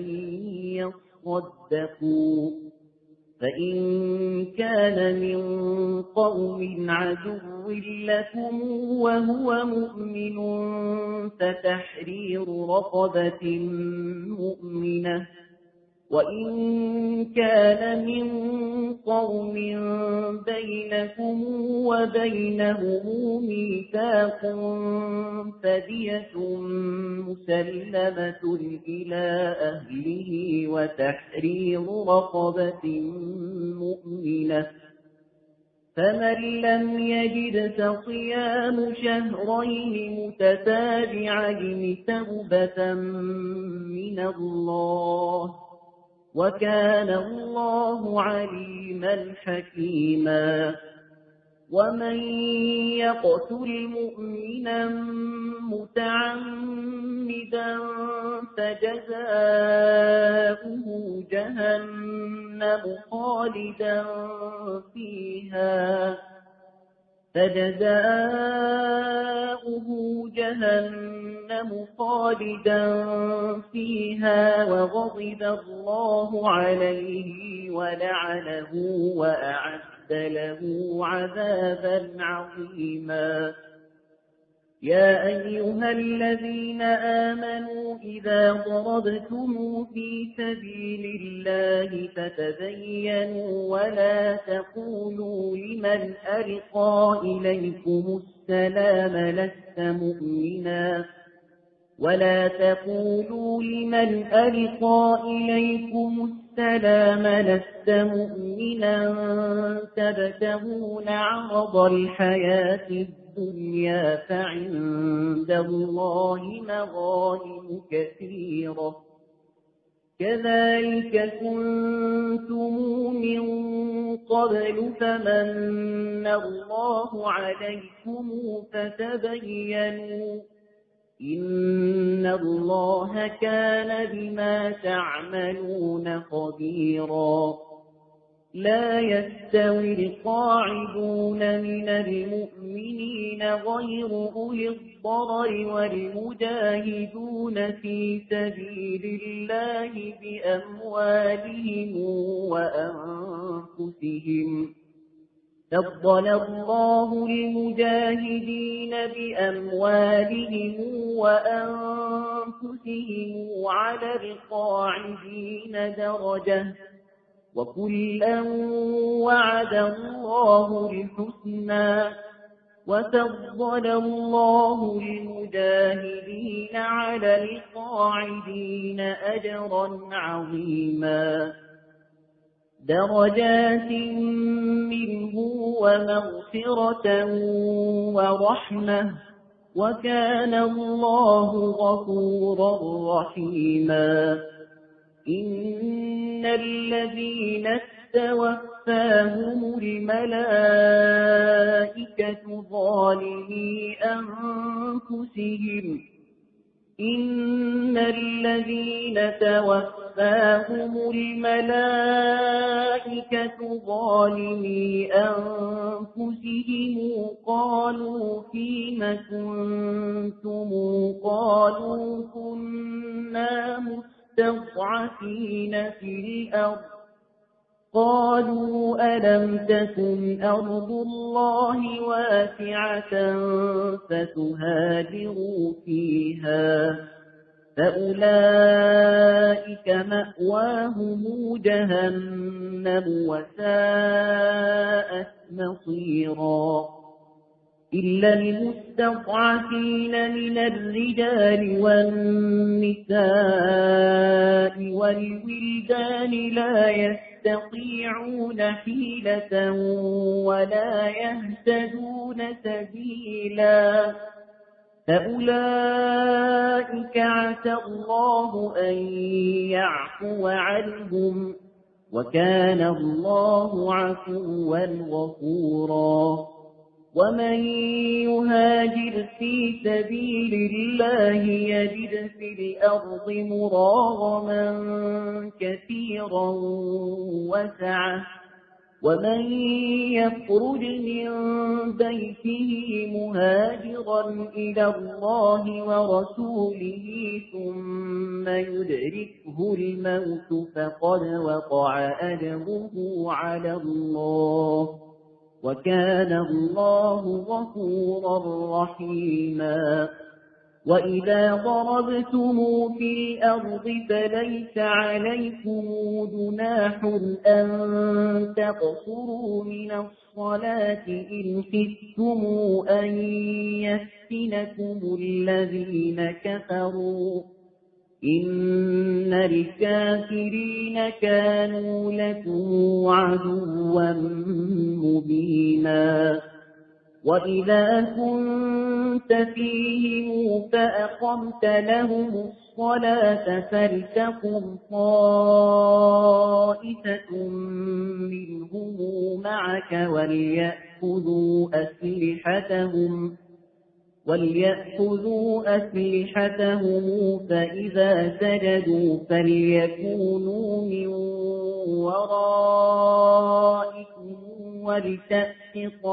يصدقوا فإن كان من قوم عدو لكم وهو مؤمن فتحرير رقبة مؤمنة وإن كان من قوم بينكم وبينهم ميثاق فدية مسلمة إلى أهله وتحرير رقبة مؤمنة فمن لم يجد فصيام شهرين متتابعين توبة من الله وكان الله عليما حكيما ومن يقتل مؤمنا متعمدا فجزاؤه جهنم خالدا فيها فجزاؤه جهنم خالدا فيها وغضب الله عليه ولعنه وأعد له عذابا عظيما يا أيها الذين آمنوا إذا ضربتم في سبيل الله فتبينوا ولا تقولوا لمن ألقى إليكم السلام لست مؤمنا ولا تقولوا لمن ألقى إليكم السلام لست مؤمنا تبتغون عرض الحياة الدنيا فعند الله مغانم كثيرة كذلك كنتم من قبل فمن الله عليكم فتبينوا إن الله كان بما تعملون خبيرا لا يستوي القاعدون من المؤمنين غير أولي الضرر والمجاهدون في سبيل الله بأموالهم وأنفسهم فضل الله المجاهدين بأموالهم وأنفسهم على القاعدين درجة وكلا وعد الله الحسنى وفضل الله المجاهدين على القاعدين أجرا عظيما درجات منه ومغفرة ورحمة وكان الله غفورا رحيما إن الذين توفاهم الملائكة ظالمي أنفسهم إن الذين توفاهم الملائكة ظالمي أنفسهم قالوا فيم كنتم قالوا كنا مستضعفين في الأرض قالوا ألم تكن أرض الله واسعة فتهاجروا فيها فأولئك مأواهم جهنم وساءت مصيرا إلا المستضعفين من الرجال والنساء والولدان لا يستطيعون حيلة ولا يهتدون سبيلا فأولئك عسى الله أن يعفو عنهم وكان الله عفوا غفورا ومن يهاجر في سبيل الله يجد في الأرض مراغما كثيرا وسعة ومن يخرج من بيته مهاجرا إلى الله ورسوله ثم يدركه الموت فقد وقع أجره على الله وكان الله غفورا رحيما وإذا ضربتم في الأرض فليس عليكم جناح أن تقصروا من الصلاة إن خفتم أن يفتنكم الذين كفروا إن الكافرين كانوا لكم عدوا مبينا وإذا كنت فيهم فأقمت لهم الصلاة فلتقم طائفة منهم معك وليأخذوا أسلحتهم وليأخذوا أسلحتهم فإذا سجدوا فليكونوا من ورائكم ولتأت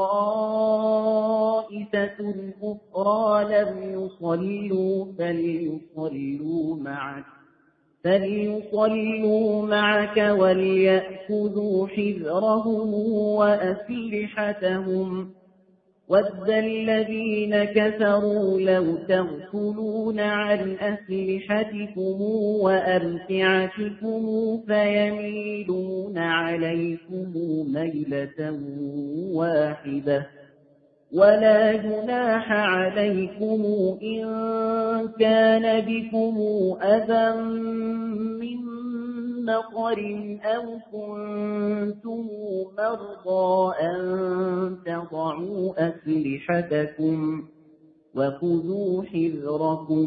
طائفة أخرى لم يصلوا فليصلوا معك فليصلوا معك وليأخذوا حذرهم وأسلحتهم وَدَّ الَّذِينَ كَفَرُوا لَوْ تَغْفُلُونَ عَنْ أَسْلِحَتِكُمْ وَأَمْتِعَتِكُمْ فَيَمِيلُونَ عَلَيْكُمْ مَيْلَةً وَاحِدَةً وَلَا جُنَاحَ عَلَيْكُمْ إِن كَانَ بِكُمْ أَذًى مِّن مطر أو كنتم مرضى أن تضعوا أسلحتكم وخذوا حذركم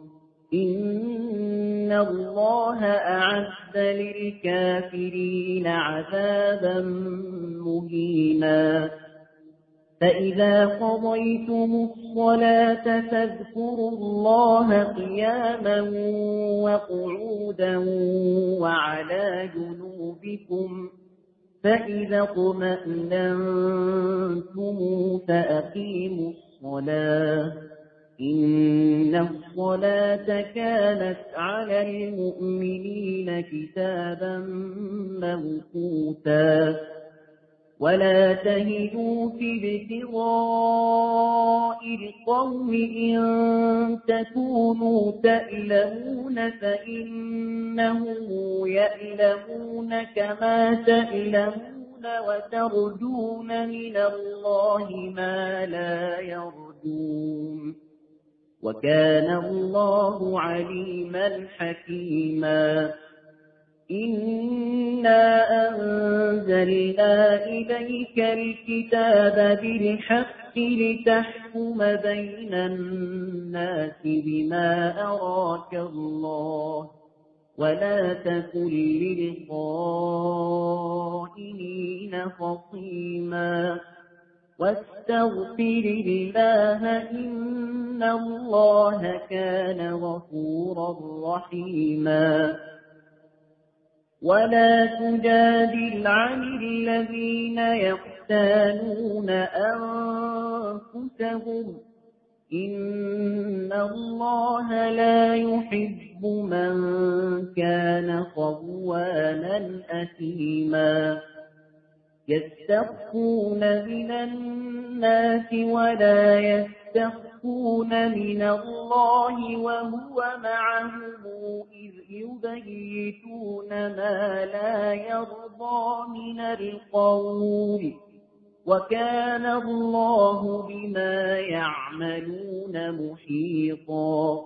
إن الله أعد للكافرين عذابا مهينا فإذا قضيتم الصلاة فاذكروا الله قياما وقعودا وعلى جنوبكم فإذا اطمأننتم فأقيموا الصلاة إن الصلاة كانت على المؤمنين كتابا موقوتا ولا تهنوا في ابتغاء القوم إن تكونوا تألمون فإنهم يألمون كما تألمون وترجون من الله ما لا يرجون وكان الله عليما حكيما إنا أنزلنا إليك الكتاب بالحق لتحكم بين الناس بما أراك الله ولا تكن للخائنين خصيما واستغفر الله إن الله كان غفورا رحيما ولا تجادل عن الذين يختانون أنفسهم إن الله لا يحب من كان خوانا أثيما يستخفون من الناس ولا يستخفون من الله وهو معهم إذ يبيتون ما لا يرضى من القول وكان الله بما يعملون محيطا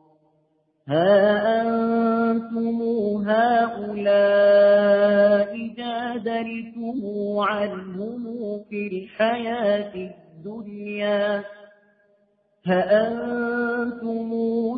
ها أنتم هؤلاء جادلتم عنهم في الحياة الدنيا ها أنتم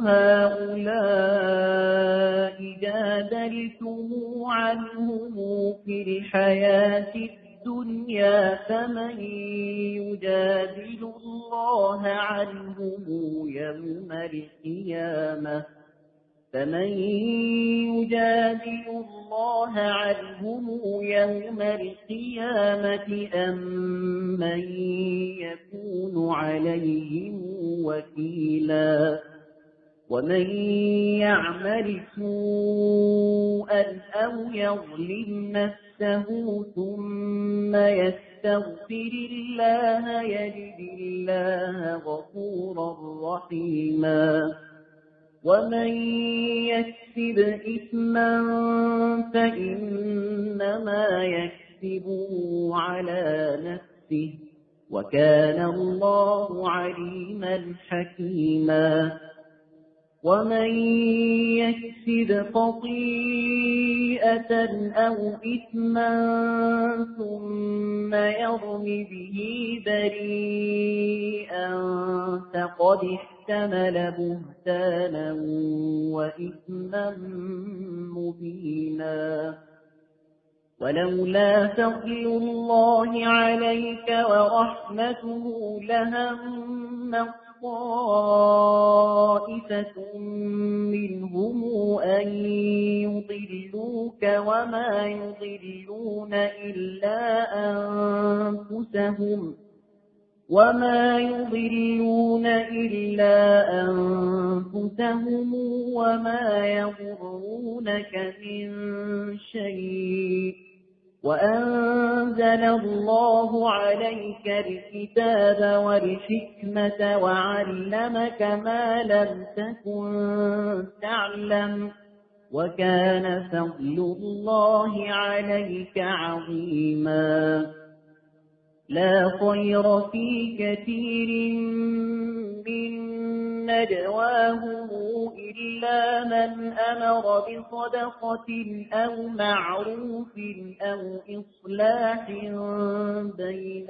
هؤلاء جادلتم عنهم في الحياة الدنيا فمن يجادل الله عنهم يوم القيامة فمن يجادل الله عنهم يوم القيامة أم من يكون عليهم وكيلا ومن يعمل سوءا أو يظلم نفسه ثم يستغفر الله يجد الله غفورا رحيما ومن يكسب إثما فإنما يكسبه على نفسه وكان الله عليما حكيما ومن يكسب خطيئة أو إثما ثم يرم به بريئا فقد احتمل بهتانا وإثما مبينا ولولا فضل الله عليك ورحمته لهم طائفة منهم أن يضلوك وما يضلون إلا أنفسهم وما يضلون إلا أنفسهم وما يضرونك من شيء وأنزل الله عليك الكتاب والحكمة وعلمك ما لم تكن تعلم وكان فضل الله عليك عظيما لا خير في كثير من نجواهم إلا من أمر بصدقة أو معروف أو إصلاح بين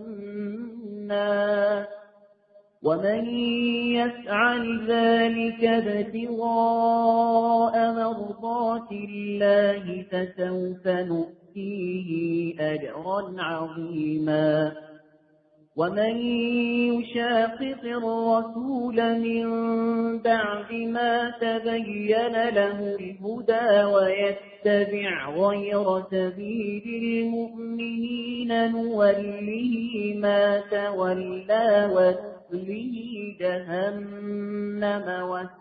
الناس ومن يفعل ذلك ابتغاء مرضات الله فسوف نؤتيه أجرا عظيما ومن يشاقق الرسول من بعد ما تبين له الهدى ويتبع غير سبيل المؤمنين نوله ما تولى ونصله جهنم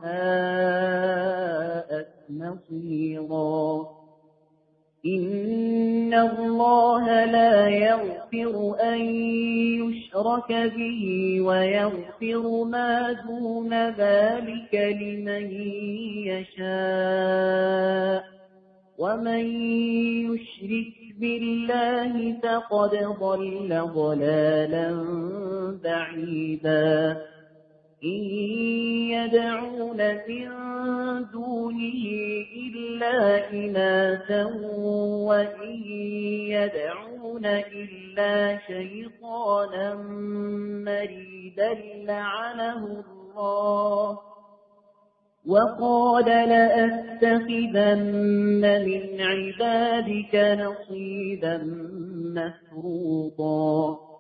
وساءت مصيرا إن الله لا يغفر أن يشرك به ويغفر ما دون ذلك لمن يشاء ومن يشرك بالله فقد ضل ضلالا بعيدا إن يدعون من دونه إلا إناثا وإن يدعون إلا شيطانا مريدا لعنه الله وقال لأتخذن من عبادك نصيبا مفروضا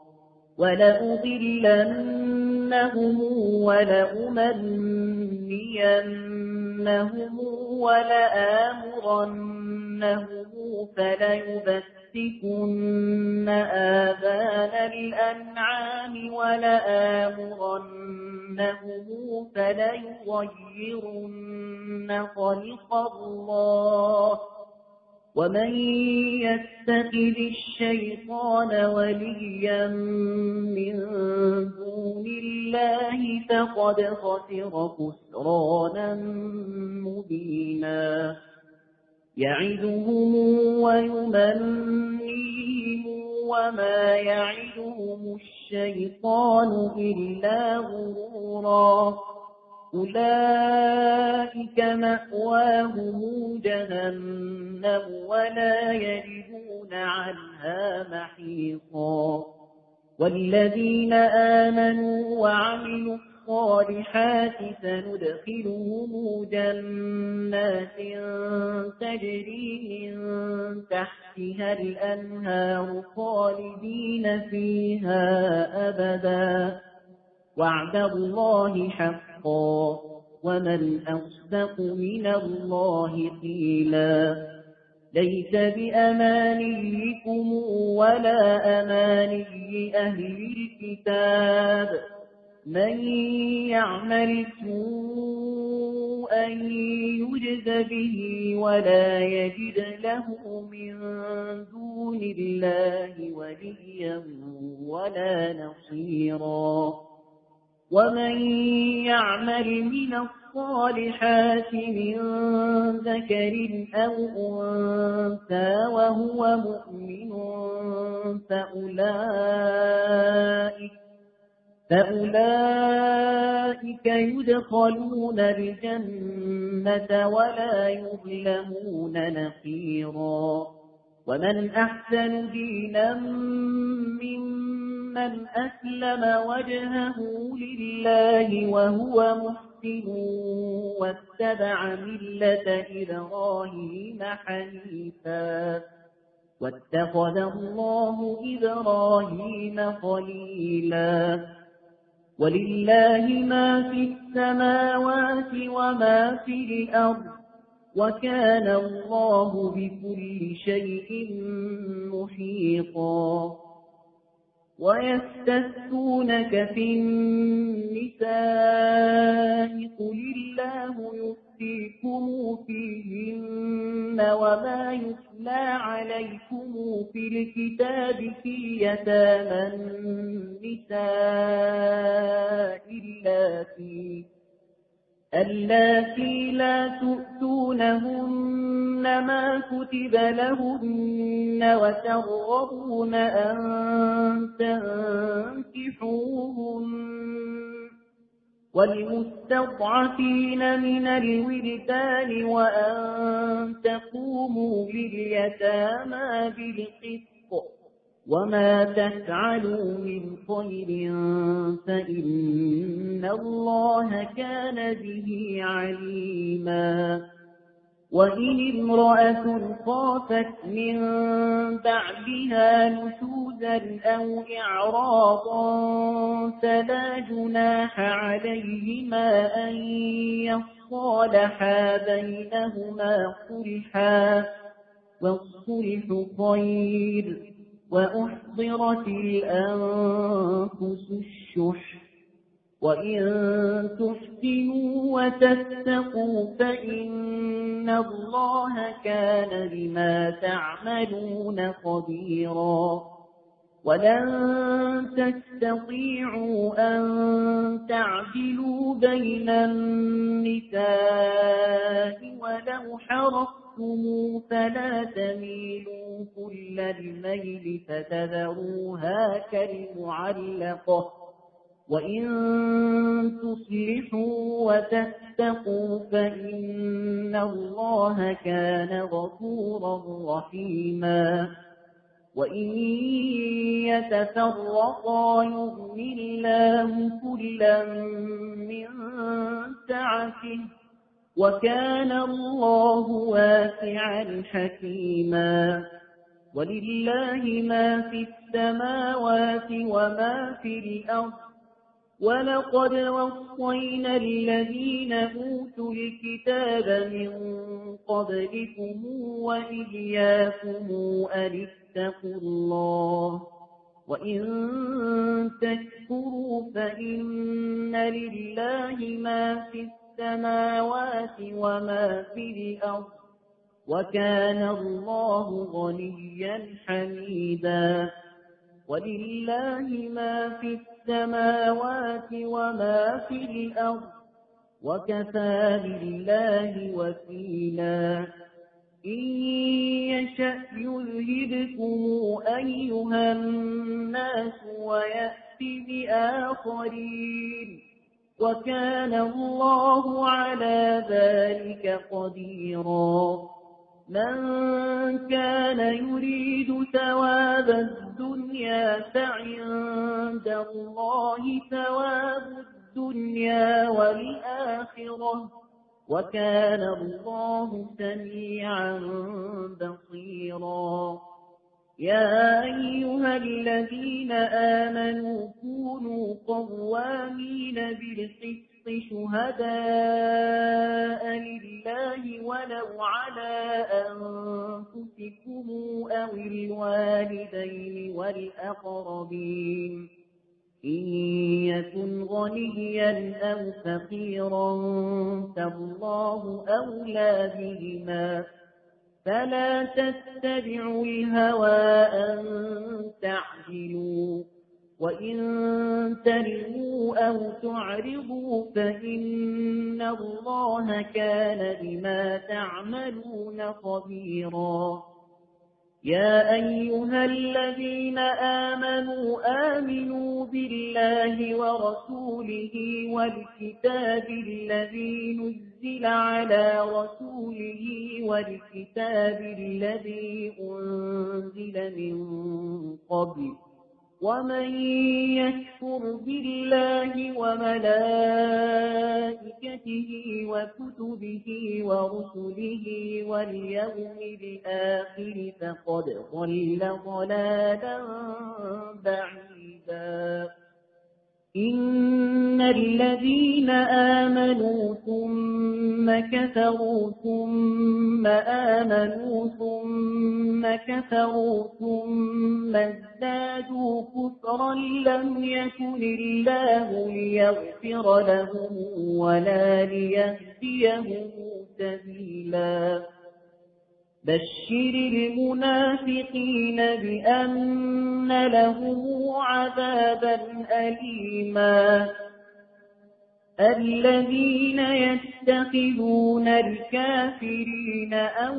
ولأضلنهم ولأمنينهم ولآمرنهم فليبتكن آذان الأنعام ولآمرنهم فليغيرن خلق الله ومن يتخذ الشيطان وليا من دون الله فقد خسر خسرانا مبينا يعدهم ويمنيهم وما يعدهم الشيطان إلا غرورا أولئك مأواهم جهنم ولا يجدون عنها محيصا والذين آمنوا وعملوا الصالحات سندخلهم جنات تجري من تحتها الأنهار خالدين فيها أبدا وعد الله حقا ومن أصدق من الله قيلا ليس بأمانيكم ولا أماني أهل الكتاب من يعمل سوءا يجز به ولا يجد له من دون الله وليا ولا نصيرا ومن يعمل من الصالحات من ذكر أو أنثى وهو مؤمن فأولئك فأولئك يدخلون الجنة ولا يظلمون نقيرا ومن أحسن دينا ممن أسلم وجهه لله وهو محسن واتبع ملة إبراهيم حنيفا واتخذ الله إبراهيم خليلا ولله ما في السماوات وما في الأرض وكان الله بكل شيء محيطا ويستفتونك في النساء قل الله يفتيكم فيهن وما يتلى عليكم في الكتاب في يتامى النساء اللاتي اللاتي لا تؤتونهن ما كتب لهن وترغبون أن تنكحوهن والمستضعفين من الولدان وأن تقوموا لليتامى بالقسط وما تفعلوا من خير فإن الله كان به عليما وإن امرأة خافت من بعدها نشوزا أو إعراضا فلا جناح عليهما أن يصالحا بينهما صلحا والصلح خير وأحضرت الأنفس الشح وإن تحسنوا وتتقوا فإن الله كان بما تعملون خبيرا ولن تستطيعوا أن تعدلوا بين النساء ولو حرصتم فلا تميلوا كل الميل فتذروها كالمعلقة وإن تصلحوا وتتقوا فإن الله كان غفورا رحيما وإن يتفرقا يغني الله كلا من سعته وكان الله واسعا حكيما. ولله ما في السماوات وما في الأرض. ولقد وصينا الذين أوتوا الكتاب من قبلكم وإياكم أن اتقوا الله وإن تكفروا فإن لله ما في السماوات وما في الأرض وكان الله غنيا حميدا. ولله ما في السماوات وما في الأرض وكفى بالله وكيلا. إن يشأ يذهبكم أيها الناس ويأتي بآخرين وكان الله على ذلك قديرا. من كان يريد ثواب الدنيا فعند الله ثواب الدنيا والآخرة وكان الله سميعا بصيرا. يا أيها الذين آمنوا كونوا قوامين بالقسط شهداء لله ولو على أنفسكم أو الوالدين والأقربين إن يكن غنيا أو فقيرا فالله أولى بهما فلا تتبعوا الهوى أن تعجلوا وإن تلووا أو تعرضوا فإن الله كان بما تعملون خبيرا. يا أيها الذين آمنوا آمنوا بالله ورسوله والكتاب الذي نزل على رسوله والكتاب الذي أنزل من قبل ومن يكفر بالله وملائكته وكتبه ورسله واليوم الآخر فقد ضل ضلالا بعيدا. إن الذين آمنوا ثم كفروا ثم آمنوا ثم كفروا ثم ازدادوا كفرا لم يكن الله ليغفر لهم ولا ليهديهم سبيلا. بشر المنافقين بأن لهم عذابا أليما. الذين يتخذون الكافرين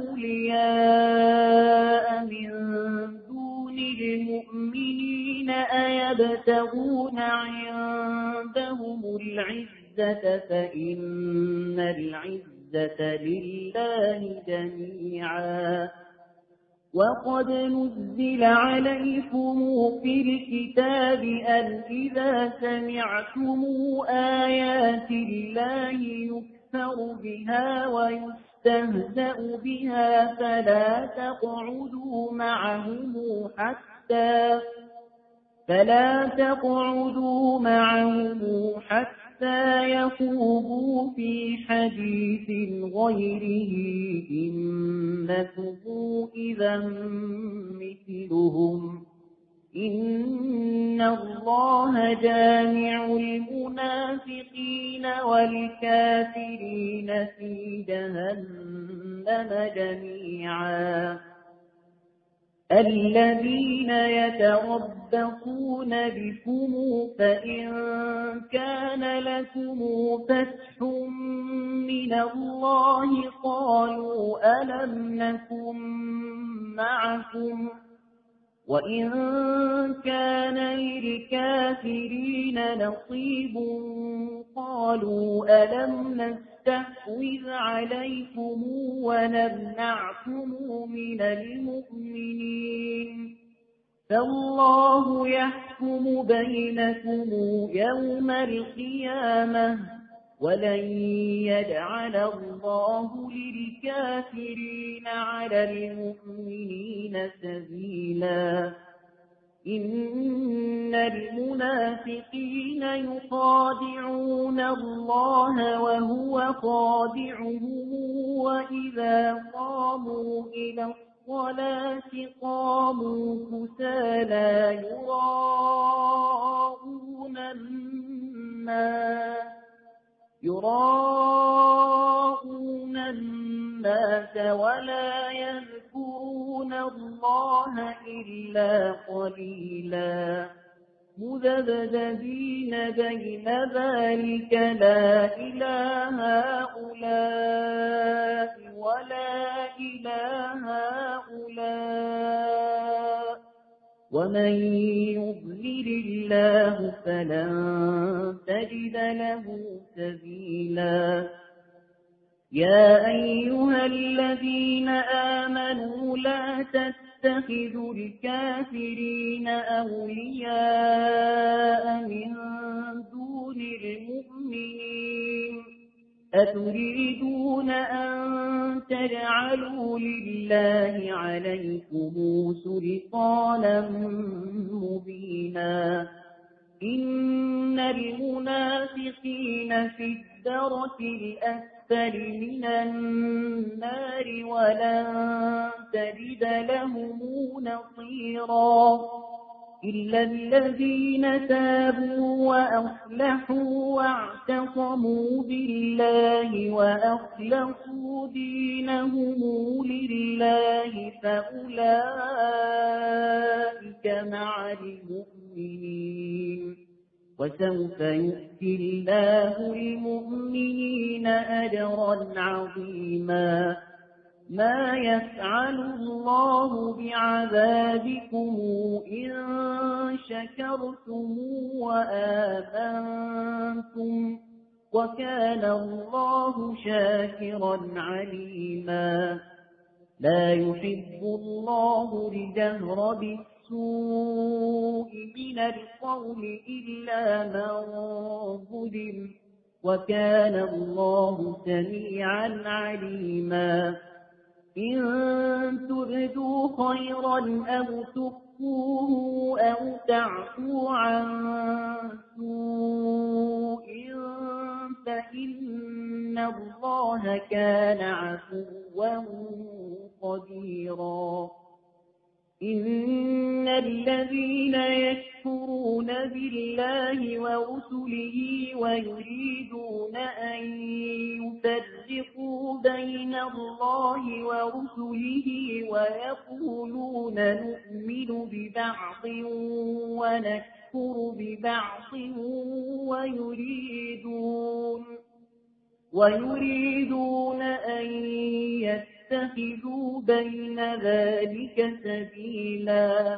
أولياء من دون المؤمنين أيبتغون عندهم العزة فإن العزة لله جميعا. وقد نزل عليكم في الكتاب أن إذا سمعتم آيات الله يكفر بها ويستهزأ بها فلا تقعدوا معهم حتى فلا تقعدوا معهم حتى يخوضوا في حديث غيره إنكم إذا مثلهم إن الله جامع المنافقين والكافرين في جهنم جميعا. الذين يتربصون بكم فإن كان لكم فتح من الله قالوا ألم نكن معكم وإن كان للكافرين نصيب قالوا ألم نستحوذ عليكم ونمنعكم من المؤمنين فالله يحكم بينكم يوم القيامة ولن يجعل الله للكافرين على المؤمنين سبيلا إن المنافقين يخادعون الله وهو خادعهم وإذا قاموا إلى الصلاة قاموا كسالى يراءون الناس يراءون الناس ولا يذكرون الله إلا قليلا مذبذبين بين ذلك لا إله هؤلاء ولا إله هؤلاء ومن يضلل الله فلن تجد له سبيلا يا أيها الذين آمنوا لا تتخذوا الكافرين أولياء من دون المؤمنين أتريدون أن تجعلوا لله عليكم سلطانا مبينا إن المنافقين في الدرك الأسفل من النار ولن تجد لهم نصيرا إلا الذين تابوا وأصلحوا واعتصموا بالله وأخلصوا دينهم لله فأولئك مع المؤمنين وسوف يؤتي الله المؤمنين أجرا عظيما ما يفعل الله بعذابكم إن شكرتم وآمنتم وكان الله شاكرا عليما لا يحب الله الجهر بالسوء من القول إلا من ظلم وكان الله سميعا عليما إن تبدوا خيرا أو تخفوه أو تعفوا عن سوء فإن الله كان عفوا قديرا إن الذين يكفرون بالله ورسله ويريدون أن يفرقوا بين الله ورسله ويقولون نؤمن ببعض ونكفر ببعض ويريدون ويريدون أن يتخذوا بين ذلك سبيلا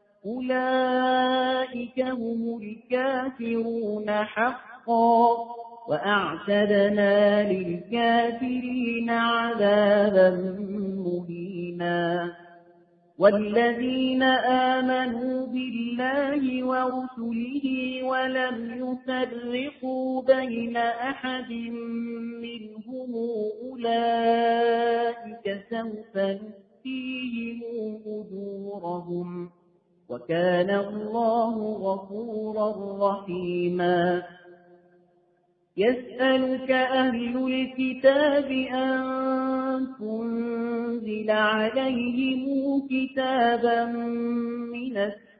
أولئك هم الكافرون حقا وأعتدنا للكافرين عذابا مهينا والذين آمنوا بالله ورسله ولم يفرقوا بين أحد منهم أولئك سوف نؤتيهم أجورهم وكان الله غفورا رحيما يسألك أهل الكتاب أن تنزل عليهم كتابا من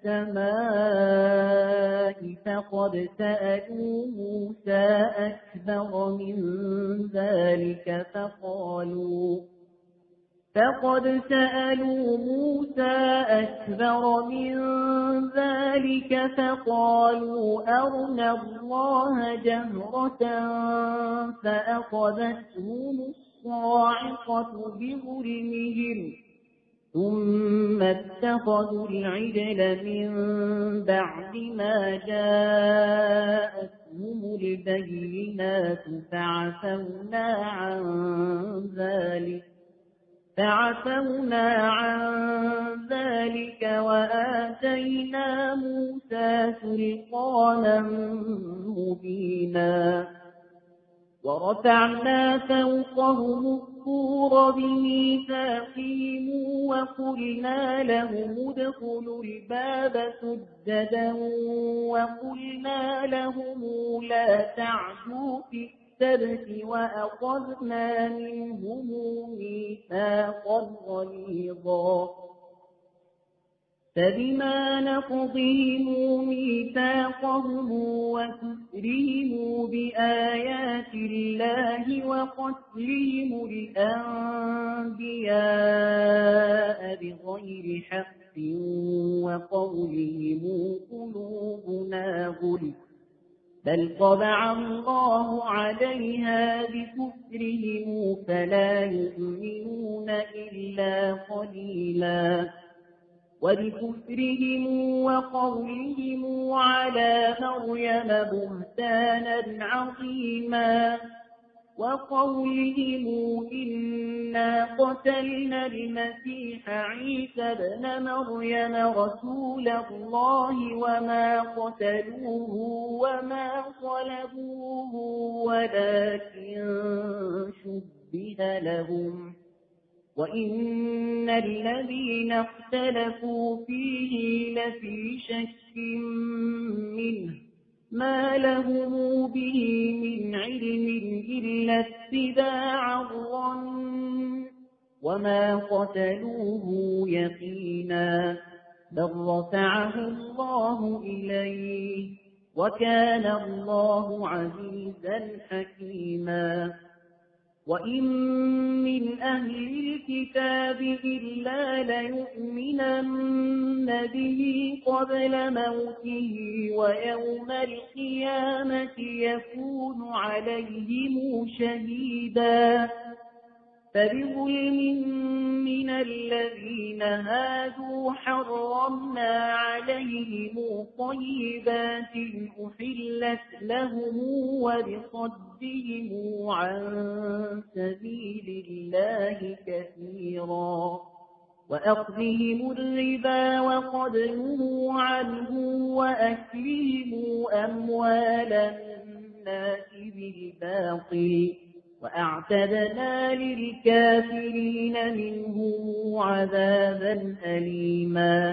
السماء فقد سألوا موسى أكبر من ذلك فقالوا فقد سألوا موسى أكبر من ذلك فقالوا أرنا الله جهرة فأخذتهم الصاعقة بظلمهم ثم اتخذوا العجل من بعد ما جاءتهم البينات فعفونا عن ذلك فعفونا عن ذلك وآتينا موسى سلطانا مبينا ورفعنا فوقهم الطور بميثاقهم وقلنا لهم ادخلوا الباب سجدا وقلنا لهم لا تعدوا في السبت وأخذنا منهم ميثاقا غليظا فبما نقضهم ميثاقهم وكفرهم بآيات الله وقتلهم الأنبياء بغير حق وقولهم قلوبنا غلف بل طبع الله عليها بكفرهم فلا يؤمنون إلا قليلا وبكفرهم وقولهم على مريم بهتانا عظيما وقولهم إنا قتلنا المسيح عيسى ابن مريم رسول الله وما قتلوه وما صلبوه ولكن شبه لهم وإن الذين اختلفوا فيه لفي شك منه ما لهم به من علم إلا اتباع الظن وما قتلوه يقينا بل رفعه الله إليه وكان الله عزيزا حكيما وإن من أهل الكتاب إلا ليؤمنن به قبل موته ويوم القيامة يكون عليهم شهيدا فبظلم من الذين هادوا حرمنا عليهم طيبات أحلت لهم وبصدهم عن سبيل الله كثيرا وأخذهم الربا وقد نهوا عنه وأكلهم أموال الناس بالباطل وأعتدنا للكافرين منهم عذابا أليما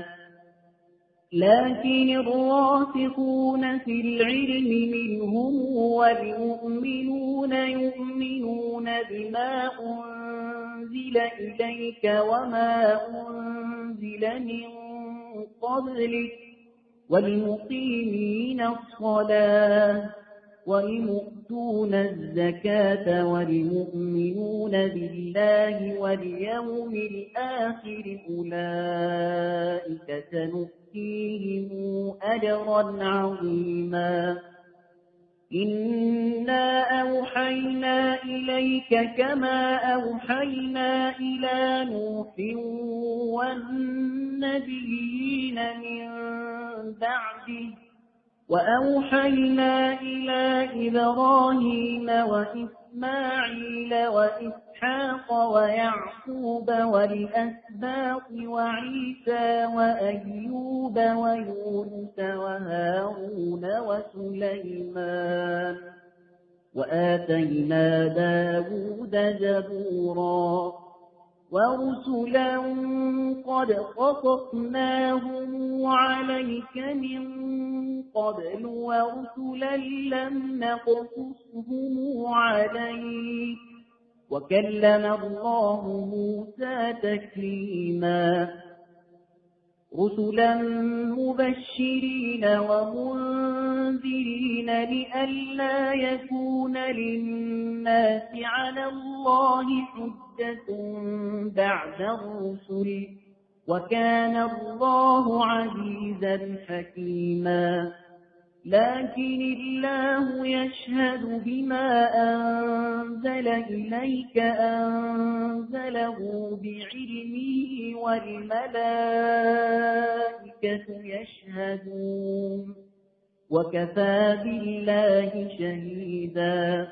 لكن الراسخون في العلم منهم والمؤمنون يؤمنون بما أنزل إليك وما أنزل من قبلك والمقيمين الصلاة والمؤتون الزكاة والمؤمنون بالله واليوم الآخر أولئك سنؤتيهم أجرا عظيما إنا أوحينا إليك كما أوحينا إلى نوح والنبيين من بعده وأوحينا إلى إبراهيم وإسماعيل وإسحاق ويعقوب والأسباط وعيسى وأيوب ويونس وهارون وسليمان وآتينا داود زبورا ورسلا قد قصصناهم عليك من قبل ورسلا لم نقصصهم عليك وكلم الله موسى تكليما رسلا مبشرين ومنذرين لئلا يكون للناس على الله حجة بعد الرسل وكان الله عزيزا حكيما لكن الله يشهد بما أنزل إليك أنزله بعلمه والملائكة يشهدون وكفى بالله شهيدا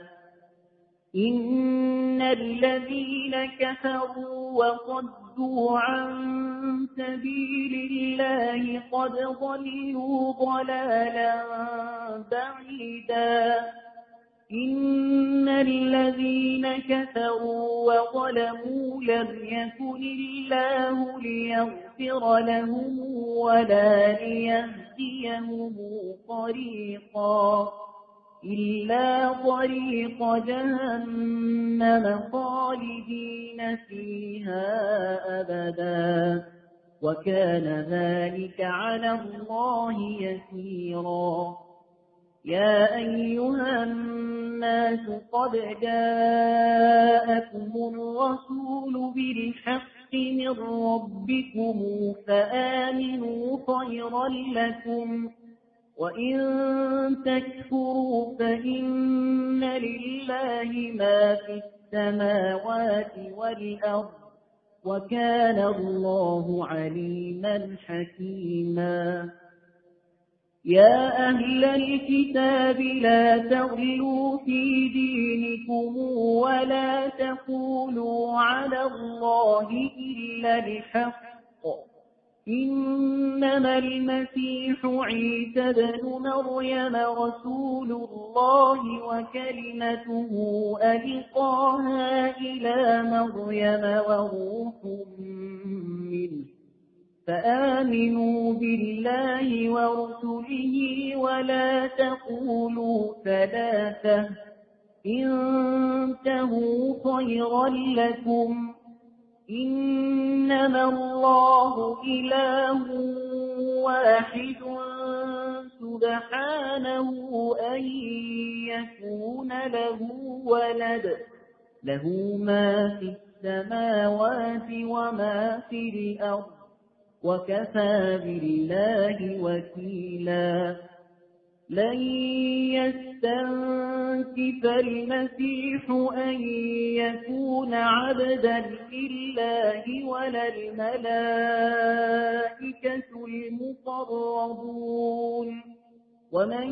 إن الذين كفروا وصدوا عن سبيل الله قد ضلوا ضلالا بعيدا إن الذين كفروا وظلموا لم يكن الله ليغفر لهم ولا ليهديهم طريقا إلا طريق جهنم خالدين فيها أبدا وكان ذلك على الله يسيرا. يا أيها الناس قد جاءكم الرسول بالحق من ربكم فآمنوا خيرا لكم وإن تكفروا فإن لله ما في السماوات والأرض وكان الله عليما حكيما. يا أهل الكتاب لا تغلوا في دينكم ولا تقولوا على الله إلا الحق إنما المسيح عيسى ابن مريم رسول الله وكلمته ألقاها إلى مريم وروح منه فآمنوا بالله ورسله ولا تقولوا ثلاثة انتهوا خيرا لكم إنما الله إله واحد سبحانه أن يكون له ولد له ما في السماوات وما في الأرض وكفى بالله وكيلا. لن يستنكف المسيح أن يكون عبدا لله ولا الملائكة المقربون ومن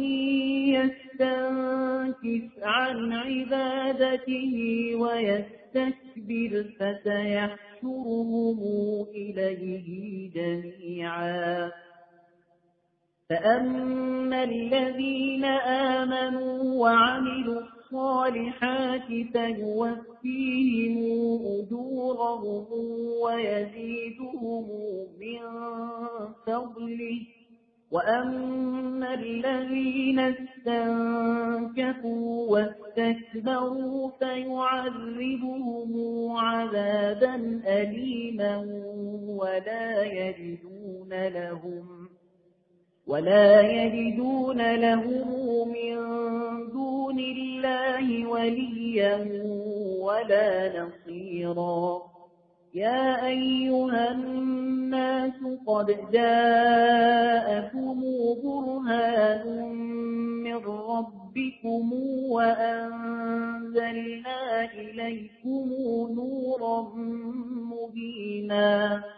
يستنكف عن عبادته ويستكبر فسيحشرهم إليه جميعا. فأما الذين آمنوا وعملوا الصالحات فيوفيهم أجورهم ويزيدهم من فضله وأما الذين استنكفوا واستكبروا فيعذبهم عذابا أليما ولا يجدون لهم ولا يجدون لهم من دون الله وليا ولا نصيرا. يا أيها الناس قد جاءكم برهان من ربكم وأنزلنا إليكم نورا مبينا.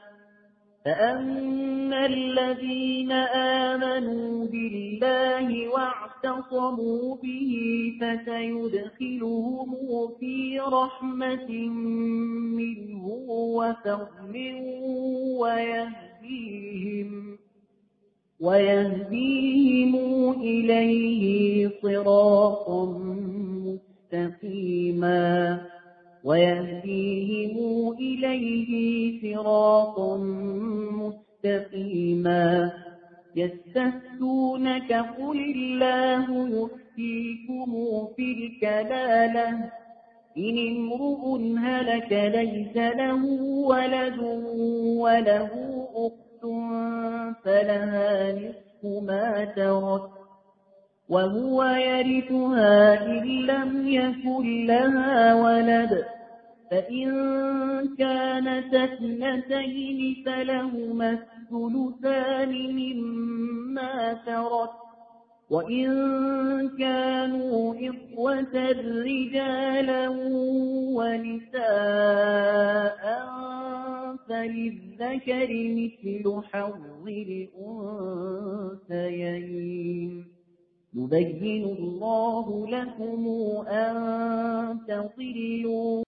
فأما الذين آمنوا بالله واعتصموا به فسيدخلهم في رحمة منه وفضل ويهديهم, ويهديهم إليه صراطا مستقيما ويهديهم إليه صراطا مستقيما. يستفتونك قل الله يفتيكم في الكلالة إن امرؤ هلك ليس له ولد وله أخت فلها نصف ما ترك وهو يرثها إن لم يكن لها ولد فإن كانت اثنتين فلهما الثلثان مما ترك وإن كانوا إخوة رجالا ونساء فللذكر مثل حظ الأنثيين يبين الله لكم أن تضلوا